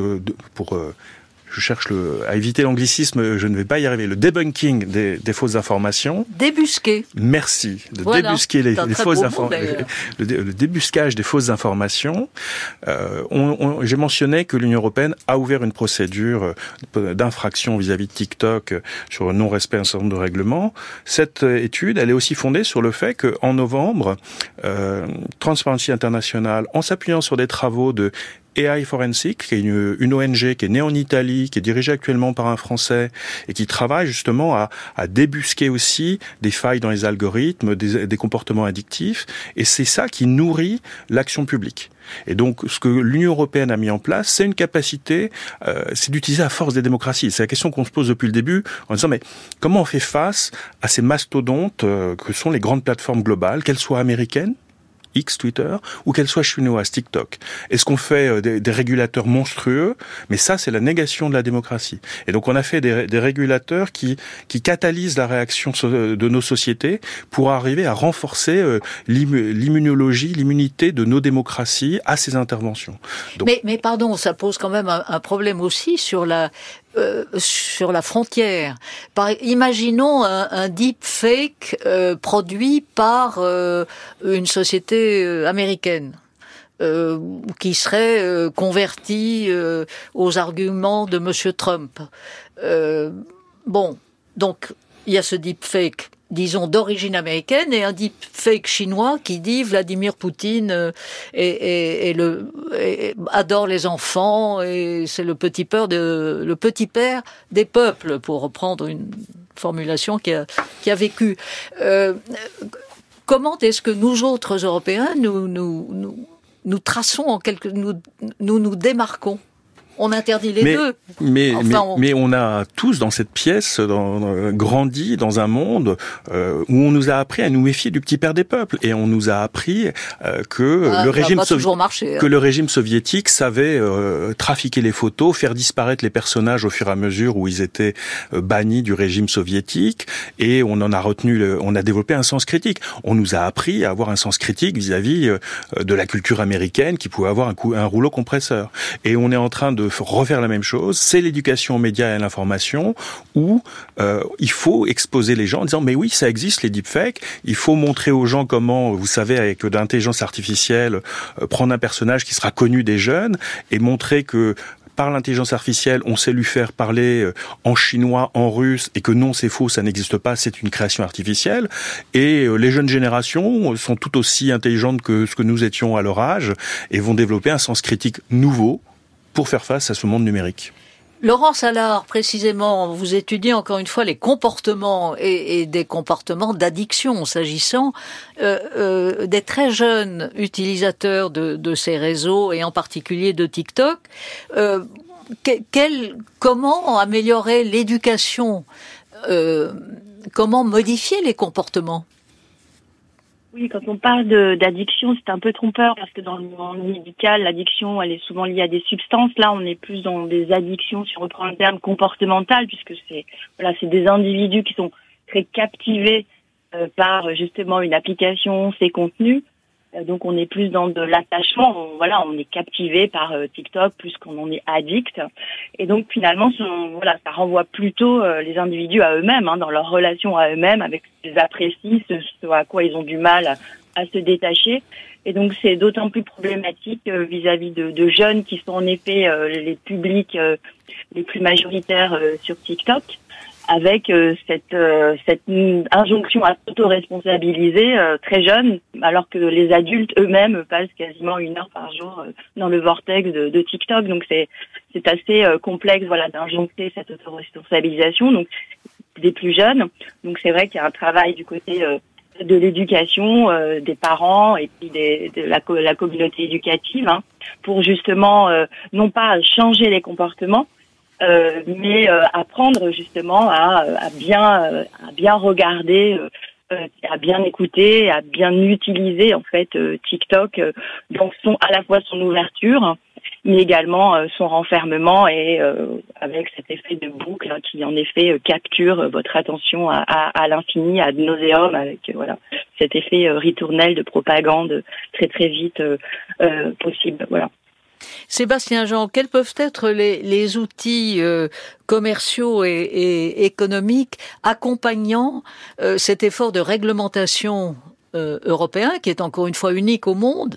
Speaker 6: je cherche à éviter l'anglicisme, je ne vais pas y arriver, le debunking des fausses informations.
Speaker 2: Débusquer.
Speaker 6: Merci. Débusquer les fausses informations. Le débusquage des fausses informations. J'ai mentionné que l'Union européenne a ouvert une procédure d'infraction vis-à-vis de TikTok sur le non-respect d'un certain nombre de règlements. Cette étude, elle est aussi fondée sur le fait qu'en novembre, Transparency International, en s'appuyant sur des travaux de AI Forensic, qui est une ONG qui est née en Italie, qui est dirigée actuellement par un Français et qui travaille justement à débusquer aussi des failles dans les algorithmes, des comportements addictifs. Et c'est ça qui nourrit l'action publique. Et donc, ce que l'Union européenne a mis en place, c'est une capacité, c'est d'utiliser la force des démocraties. C'est la question qu'on se pose depuis le début, en disant, mais comment on fait face à ces mastodontes que sont les grandes plateformes globales, qu'elles soient américaines, X, Twitter, ou qu'elle soit chinoise, TikTok. Est-ce qu'on fait des régulateurs monstrueux? Mais ça, c'est la négation de la démocratie. Et donc, on a fait des régulateurs qui catalysent la réaction de nos sociétés pour arriver à renforcer l'immunité de nos démocraties à ces interventions. Donc...
Speaker 2: Mais pardon, ça pose quand même un problème aussi sur la frontière. Imaginons un deepfake produit par une société américaine qui serait converti aux arguments de Monsieur Trump. Donc il y a ce deepfake disons, d'origine américaine et un deepfake chinois qui dit Vladimir Poutine adore les enfants et c'est le petit père des peuples, pour reprendre une formulation qui a vécu. Comment est-ce que nous autres Européens nous traçons nous démarquons? On interdit les deux.
Speaker 6: Mais on a tous dans cette pièce grandi dans un monde où on nous a appris à nous méfier du petit père des peuples, et on nous a appris que le régime soviétique savait trafiquer les photos, faire disparaître les personnages au fur et à mesure où ils étaient bannis du régime soviétique, et on a développé un sens critique. On nous a appris à avoir un sens critique vis-à-vis de la culture américaine qui pouvait avoir un rouleau compresseur. Et on est en train de refaire la même chose, c'est l'éducation aux médias et à l'information, où il faut exposer les gens en disant mais oui, ça existe les deepfakes, il faut montrer aux gens comment, vous savez, avec l'intelligence artificielle, prendre un personnage qui sera connu des jeunes et montrer que par l'intelligence artificielle, on sait lui faire parler en chinois, en russe, et que non, c'est faux, ça n'existe pas, c'est une création artificielle. Et les jeunes générations sont tout aussi intelligentes que ce que nous étions à leur âge, et vont développer un sens critique nouveau pour faire face à ce monde numérique.
Speaker 2: Laurence Allard, précisément, vous étudiez encore une fois les comportements et des comportements d'addiction, s'agissant des très jeunes utilisateurs de ces réseaux, et en particulier de TikTok. Comment améliorer l'éducation? Comment modifier les comportements?
Speaker 7: Oui, quand on parle d'addiction, c'est un peu trompeur parce que dans le monde médical, l'addiction, elle est souvent liée à des substances. Là, on est plus dans des addictions, si on reprend le terme, comportementales, puisque c'est des individus qui sont très captivés par justement une application, ses contenus. Donc on est plus dans de l'attachement, on est captivé par TikTok plus qu'on en est addict. Et donc finalement, ça renvoie plutôt les individus à eux-mêmes, dans leur relation à eux-mêmes, avec ce qu'ils apprécient, ce à quoi ils ont du mal à se détacher. Et donc c'est d'autant plus problématique vis-à-vis de jeunes qui sont en effet les publics les plus majoritaires sur TikTok, avec cette injonction à s'auto-responsabiliser très jeune, alors que les adultes eux-mêmes passent quasiment 1 heure par jour dans le vortex de TikTok. Donc c'est assez complexe d'injoncter cette auto-responsabilisation donc des plus jeunes. Donc c'est vrai qu'il y a un travail du côté de l'éducation des parents et puis de la communauté éducative pour justement non pas changer les comportements, mais apprendre justement à bien regarder, à bien écouter, à bien utiliser en fait TikTok dans à la fois son ouverture, mais également son renfermement et avec cet effet de boucle qui en effet capture votre attention à l'infini, ad nauseam, avec cet effet ritournelle de propagande très très vite possible. Voilà.
Speaker 2: Sébastien Jean, quels peuvent être les outils commerciaux et économiques accompagnant cet effort de réglementation européen, qui est encore une fois unique au monde,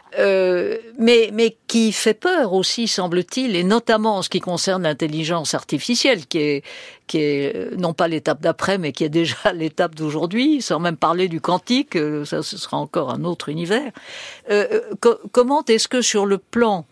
Speaker 2: mais qui fait peur aussi, semble-t-il, et notamment en ce qui concerne l'intelligence artificielle, qui est non pas l'étape d'après, mais qui est déjà l'étape d'aujourd'hui, sans même parler du quantique, ça ce sera encore un autre univers. Comment est-ce que sur le plan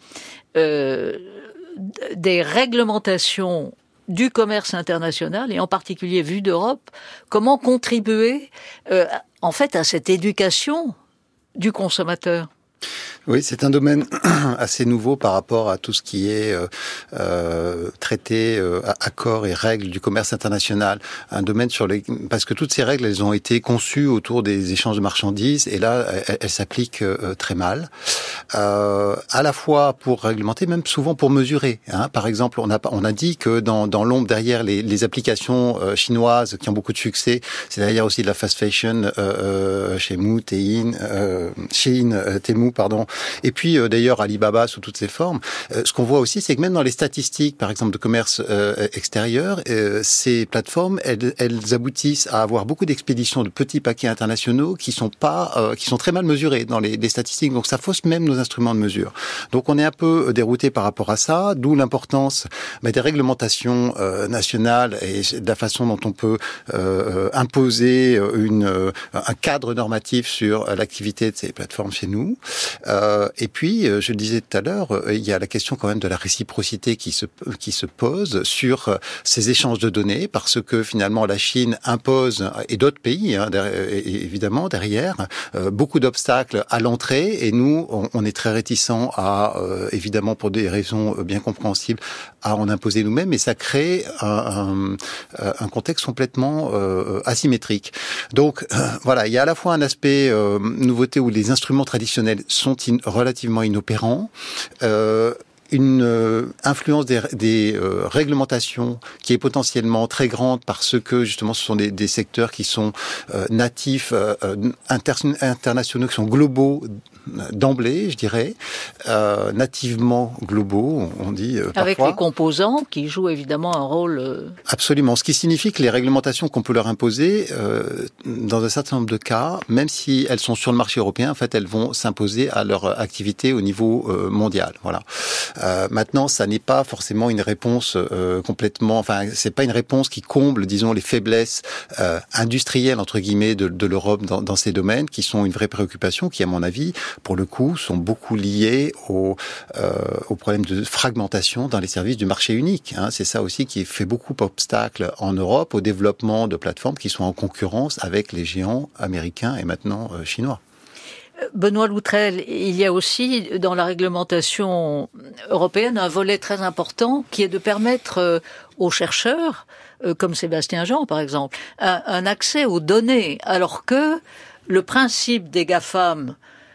Speaker 2: des réglementations du commerce international, et en particulier vu d'Europe, comment contribuer en fait à cette éducation du consommateur?
Speaker 5: Oui, c'est un domaine assez nouveau par rapport à tout ce qui est traité, accords et règles du commerce international. Un domaine parce que toutes ces règles, elles ont été conçues autour des échanges de marchandises, et là, elles s'appliquent très mal. À la fois pour réglementer, même souvent pour mesurer. Par exemple, on a dit que dans l'ombre derrière les applications chinoises qui ont beaucoup de succès, c'est derrière aussi de la fast fashion, Shein, Temu, Et puis d'ailleurs Alibaba sous toutes ses formes, ce qu'on voit aussi, c'est que même dans les statistiques, par exemple de commerce extérieur, ces plateformes, elles aboutissent à avoir beaucoup d'expéditions de petits paquets internationaux qui sont très mal mesurés dans les statistiques. Donc ça fausse même nos instruments de mesure. Donc on est un peu dérouté par rapport à ça, d'où l'importance des réglementations nationales et de la façon dont on peut imposer un cadre normatif sur l'activité de ces plateformes chez nous. Et puis, je le disais tout à l'heure, il y a la question quand même de la réciprocité qui se pose sur ces échanges de données, parce que finalement la Chine impose, et d'autres pays évidemment derrière, beaucoup d'obstacles à l'entrée, et nous on est très réticents à, évidemment pour des raisons bien compréhensibles, à en imposer nous-mêmes, et ça crée un contexte complètement asymétrique. Donc voilà, il y a à la fois un aspect nouveauté où les instruments traditionnels sont relativement inopérants, une influence des réglementations qui est potentiellement très grande parce que justement ce sont des secteurs qui sont natifs, internationaux, qui sont globaux d'emblée, je dirais, nativement globaux, on dit parfois.
Speaker 2: Avec les composants qui jouent évidemment un rôle...
Speaker 5: Absolument, ce qui signifie que les réglementations qu'on peut leur imposer, dans un certain nombre de cas, même si elles sont sur le marché européen, en fait, elles vont s'imposer à leur activité au niveau mondial. Voilà. Maintenant, ça n'est pas forcément une réponse complètement... Enfin, c'est pas une réponse qui comble, disons, les faiblesses industrielles, entre guillemets, de l'Europe dans ces domaines, qui sont une vraie préoccupation, qui, à mon avis, pour le coup, sont beaucoup liés au problème de fragmentation dans les services du marché unique. C'est ça aussi qui fait beaucoup d'obstacles en Europe au développement de plateformes qui sont en concurrence avec les géants américains et maintenant chinois.
Speaker 2: Benoît Loutrel, il y a aussi dans la réglementation européenne un volet très important qui est de permettre aux chercheurs, comme Sébastien Jean par exemple, un accès aux données, alors que le principe des GAFAM,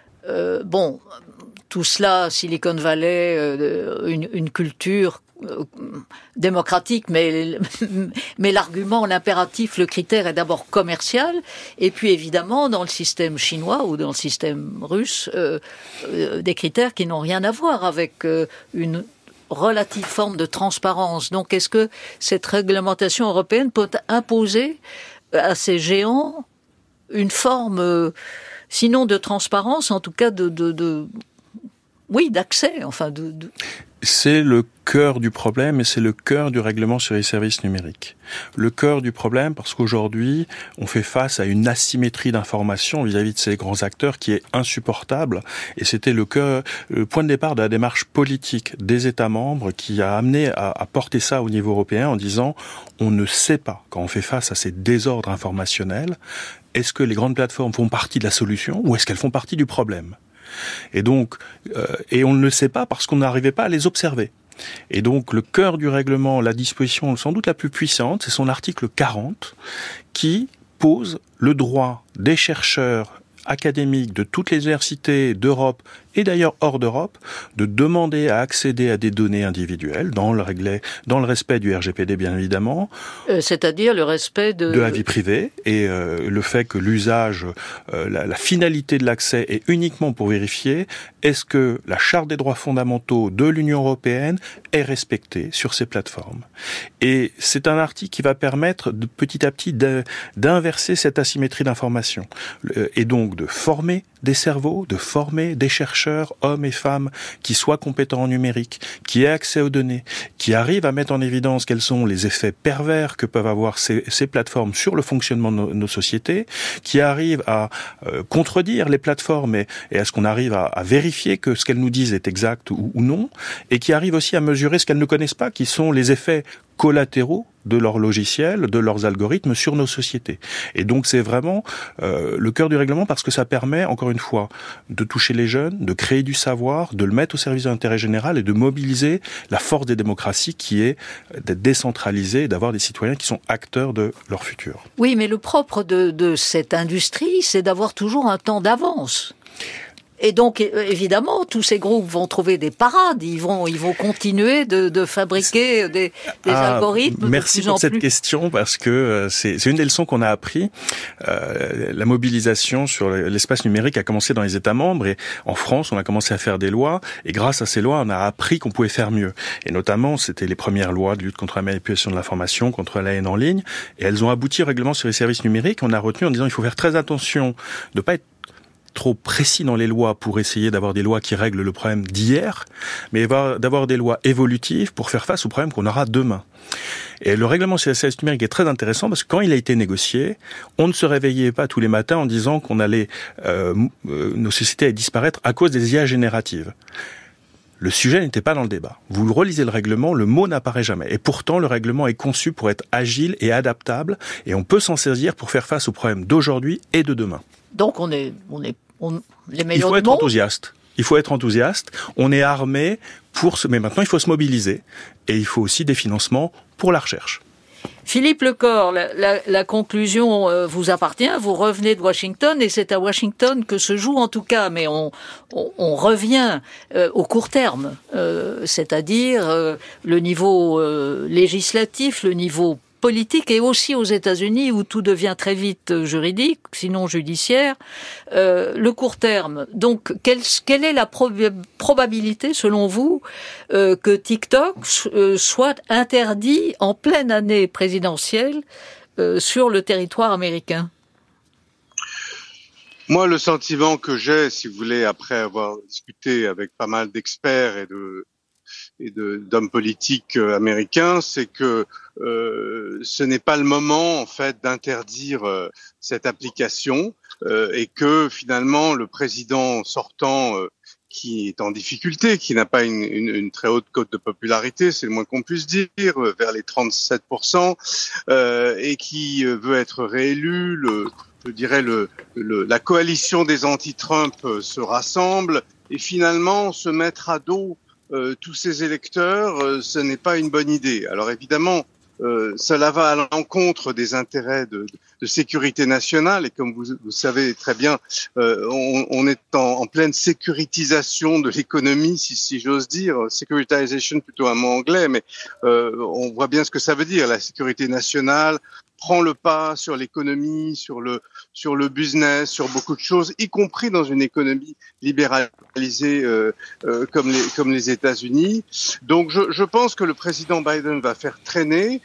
Speaker 2: tout cela, Silicon Valley, une culture démocratique, mais l'argument, l'impératif, le critère est d'abord commercial, et puis évidemment dans le système chinois ou dans le système russe, des critères qui n'ont rien à voir avec une relative forme de transparence. Donc est-ce que cette réglementation européenne peut imposer à ces géants une forme, sinon de transparence, en tout cas d'accès, enfin
Speaker 6: C'est le cœur du problème et c'est le cœur du règlement sur les services numériques. Le cœur du problème parce qu'aujourd'hui, on fait face à une asymétrie d'information vis-à-vis de ces grands acteurs qui est insupportable, et c'était le point de départ de la démarche politique des États membres qui a amené à porter ça au niveau européen en disant on ne sait pas, quand on fait face à ces désordres informationnels, est-ce que les grandes plateformes font partie de la solution ou est-ce qu'elles font partie du problème ? Et donc, et on ne le sait pas parce qu'on n'arrivait pas à les observer. Et donc, le cœur du règlement, la disposition sans doute la plus puissante, c'est son article 40 qui pose le droit des chercheurs académiques de toutes les universités d'Europe et d'ailleurs hors d'Europe, de demander à accéder à des données individuelles dans le respect du RGPD bien évidemment.
Speaker 2: C'est-à-dire le respect de
Speaker 6: la vie privée et le fait que l'usage, la finalité de l'accès est uniquement pour vérifier est-ce que la Charte des droits fondamentaux de l'Union européenne est respectée sur ces plateformes. Et c'est un article qui va permettre de, petit à petit d'inverser cette asymétrie d'information et donc de former des cerveaux, de former des chercheurs, hommes et femmes, qui soient compétents en numérique, qui aient accès aux données, qui arrivent à mettre en évidence quels sont les effets pervers que peuvent avoir ces plateformes sur le fonctionnement de nos sociétés, qui arrivent à contredire les plateformes et à ce qu'on arrive à vérifier que ce qu'elles nous disent est exact ou non, et qui arrivent aussi à mesurer ce qu'elles ne connaissent pas, qui sont les effets collatéraux de leurs logiciels, de leurs algorithmes sur nos sociétés. Et donc c'est vraiment le cœur du règlement parce que ça permet, encore une fois, de toucher les jeunes, de créer du savoir, de le mettre au service de l'intérêt général et de mobiliser la force des démocraties qui est d'être décentralisée et d'avoir des citoyens qui sont acteurs de leur futur.
Speaker 2: Oui, mais le propre de cette industrie, c'est d'avoir toujours un temps d'avance. Et donc, évidemment, tous ces groupes vont trouver des parades. Ils vont continuer de fabriquer des algorithmes.
Speaker 6: Merci pour cette question, parce que c'est une des leçons qu'on a appris. La mobilisation sur l'espace numérique a commencé dans les États membres, et en France, on a commencé à faire des lois. Et grâce à ces lois, on a appris qu'on pouvait faire mieux. Et notamment, c'était les premières lois de lutte contre la manipulation de l'information, contre la haine en ligne. Et elles ont abouti au règlement sur les services numériques. On a retenu en disant il faut faire très attention de pas être trop précis dans les lois pour essayer d'avoir des lois qui règlent le problème d'hier, mais d'avoir des lois évolutives pour faire face aux problèmes qu'on aura demain. Et le règlement sur les services numériques est très intéressant parce que quand il a été négocié, on ne se réveillait pas tous les matins en disant qu'on allait nos sociétés allaient disparaître à cause des IA génératives. Le sujet n'était pas dans le débat. Vous relisez le règlement, le mot n'apparaît jamais. Et pourtant, le règlement est conçu pour être agile et adaptable, et on peut s'en saisir pour faire face aux problèmes d'aujourd'hui et de demain.
Speaker 2: Donc on est les meilleurs.
Speaker 6: Il faut être enthousiaste. Il faut être enthousiaste. On est armé mais maintenant il faut se mobiliser, et il faut aussi des financements pour la recherche.
Speaker 2: Philippe Lecor, la conclusion vous appartient. Vous revenez de Washington, et c'est à Washington que se joue, en tout cas, mais on revient au court terme, c'est-à-dire le niveau législatif, le niveau politique, et aussi aux États-Unis où tout devient très vite juridique, sinon judiciaire, le court terme. Donc, quelle est la probabilité, selon vous, que TikTok soit interdit en pleine année présidentielle sur le territoire américain?
Speaker 3: Moi, le sentiment que j'ai, si vous voulez, après avoir discuté avec pas mal d'experts et d'hommes politiques américains, c'est que ce n'est pas le moment en fait d'interdire cette application, et que finalement le président sortant qui est en difficulté, qui n'a pas une très haute cote de popularité, c'est le moins qu'on puisse dire, vers les 37%, et qui veut être réélu, la coalition des anti-Trump se rassemble, et finalement se mettre à dos tous ces électeurs, ce n'est pas une bonne idée. Alors évidemment, cela va à l'encontre des intérêts de sécurité nationale, et comme vous savez très bien, on est en pleine sécurisation de l'économie, si j'ose dire. Securitization, plutôt un mot anglais, mais on voit bien ce que ça veut dire. La sécurité nationale prend le pas sur l'économie, sur le business, sur beaucoup de choses, y compris dans une économie libéralisée comme les États-Unis. Donc je pense que le président Biden va faire traîner.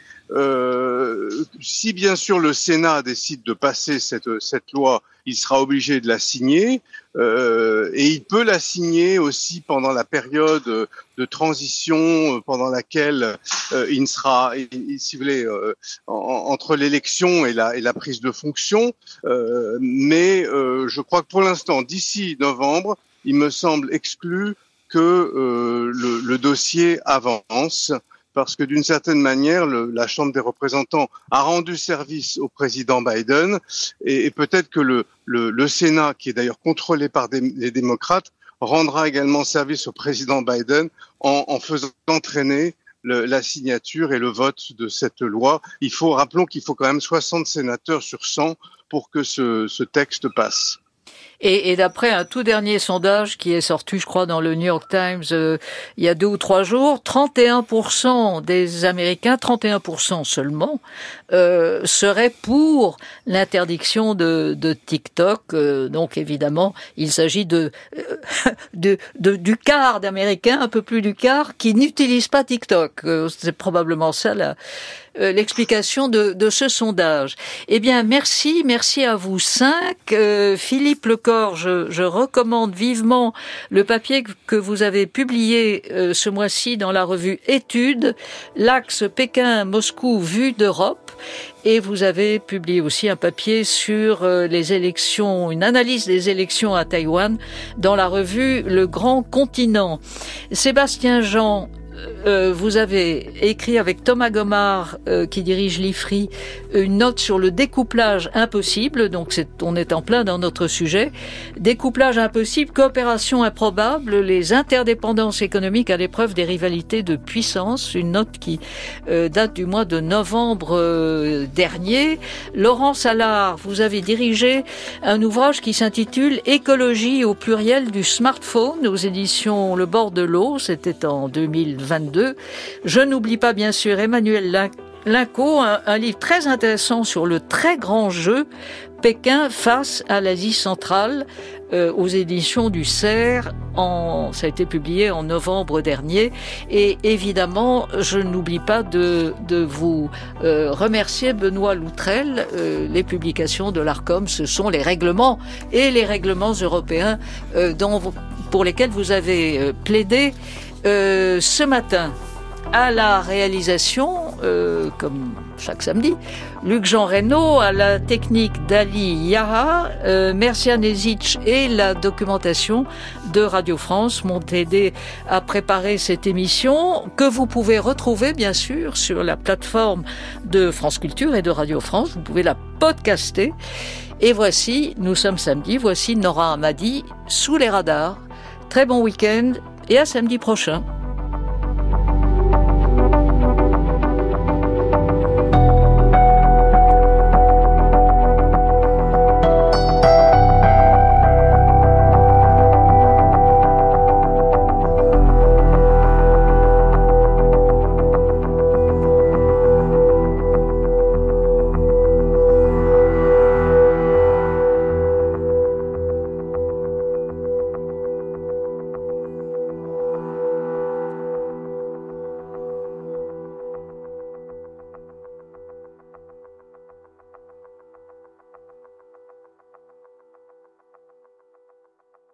Speaker 3: Si bien sûr le Sénat décide de passer cette loi, il sera obligé de la signer, et il peut la signer aussi pendant la période de transition pendant laquelle il sera, si vous voulez, entre l'élection et la prise de fonction. Mais je crois que pour l'instant, d'ici novembre, il me semble exclu que le dossier avance. Parce que d'une certaine manière, la Chambre des représentants a rendu service au président Biden, et peut-être que le Sénat, qui est d'ailleurs contrôlé par les démocrates, rendra également service au président Biden en faisant traîner la signature et le vote de cette loi. Rappelons qu'il faut quand même 60 sénateurs sur 100 pour que ce texte passe.
Speaker 2: Et d'après un tout dernier sondage qui est sorti, je crois, dans le New York Times il y a 2 ou 3 jours, 31% des Américains, 31% seulement, seraient pour l'interdiction de TikTok. Donc évidemment, il s'agit du quart d'Américains, un peu plus du quart, qui n'utilisent pas TikTok. C'est probablement ça l'explication de ce sondage. Eh bien, merci à vous 5. Philippe Lecor, je recommande vivement le papier que vous avez publié ce mois-ci dans la revue Études, l'axe Pékin-Moscou vue d'Europe. Et vous avez publié aussi un papier sur les élections, une analyse des élections à Taïwan dans la revue Le Grand Continent. Sébastien Jean, vous avez écrit avec Thomas Gomard, qui dirige l'IFRI, une note sur le découplage impossible. Donc on est en plein dans notre sujet. Découplage impossible, coopération improbable, les interdépendances économiques à l'épreuve des rivalités de puissance. Une note qui date du mois de novembre dernier. Laurent Salard, vous avez dirigé un ouvrage qui s'intitule « Écologie au pluriel du smartphone » aux éditions Le Bord de l'eau. C'était en 2022. Je n'oublie pas bien sûr Emmanuel Linco, un livre très intéressant sur le très grand jeu Pékin face à l'Asie centrale, aux éditions du CERF. Ça a été publié en novembre dernier. Et évidemment, je n'oublie pas de vous remercier, Benoît Loutrel. Les publications de l'ARCOM, ce sont les règlements et les règlements européens pour lesquels vous avez plaidé ce matin. À la réalisation, comme chaque samedi, Luc-Jean Reynaud, à la technique d'Ali Yara, Mercia Nezic et la documentation de Radio France m'ont aidé à préparer cette émission que vous pouvez retrouver bien sûr sur la plateforme de France Culture et de Radio France. Vous pouvez la podcaster. Et voici, nous sommes samedi, voici Nora Hamadi sous les radars. Très bon week-end et à samedi prochain.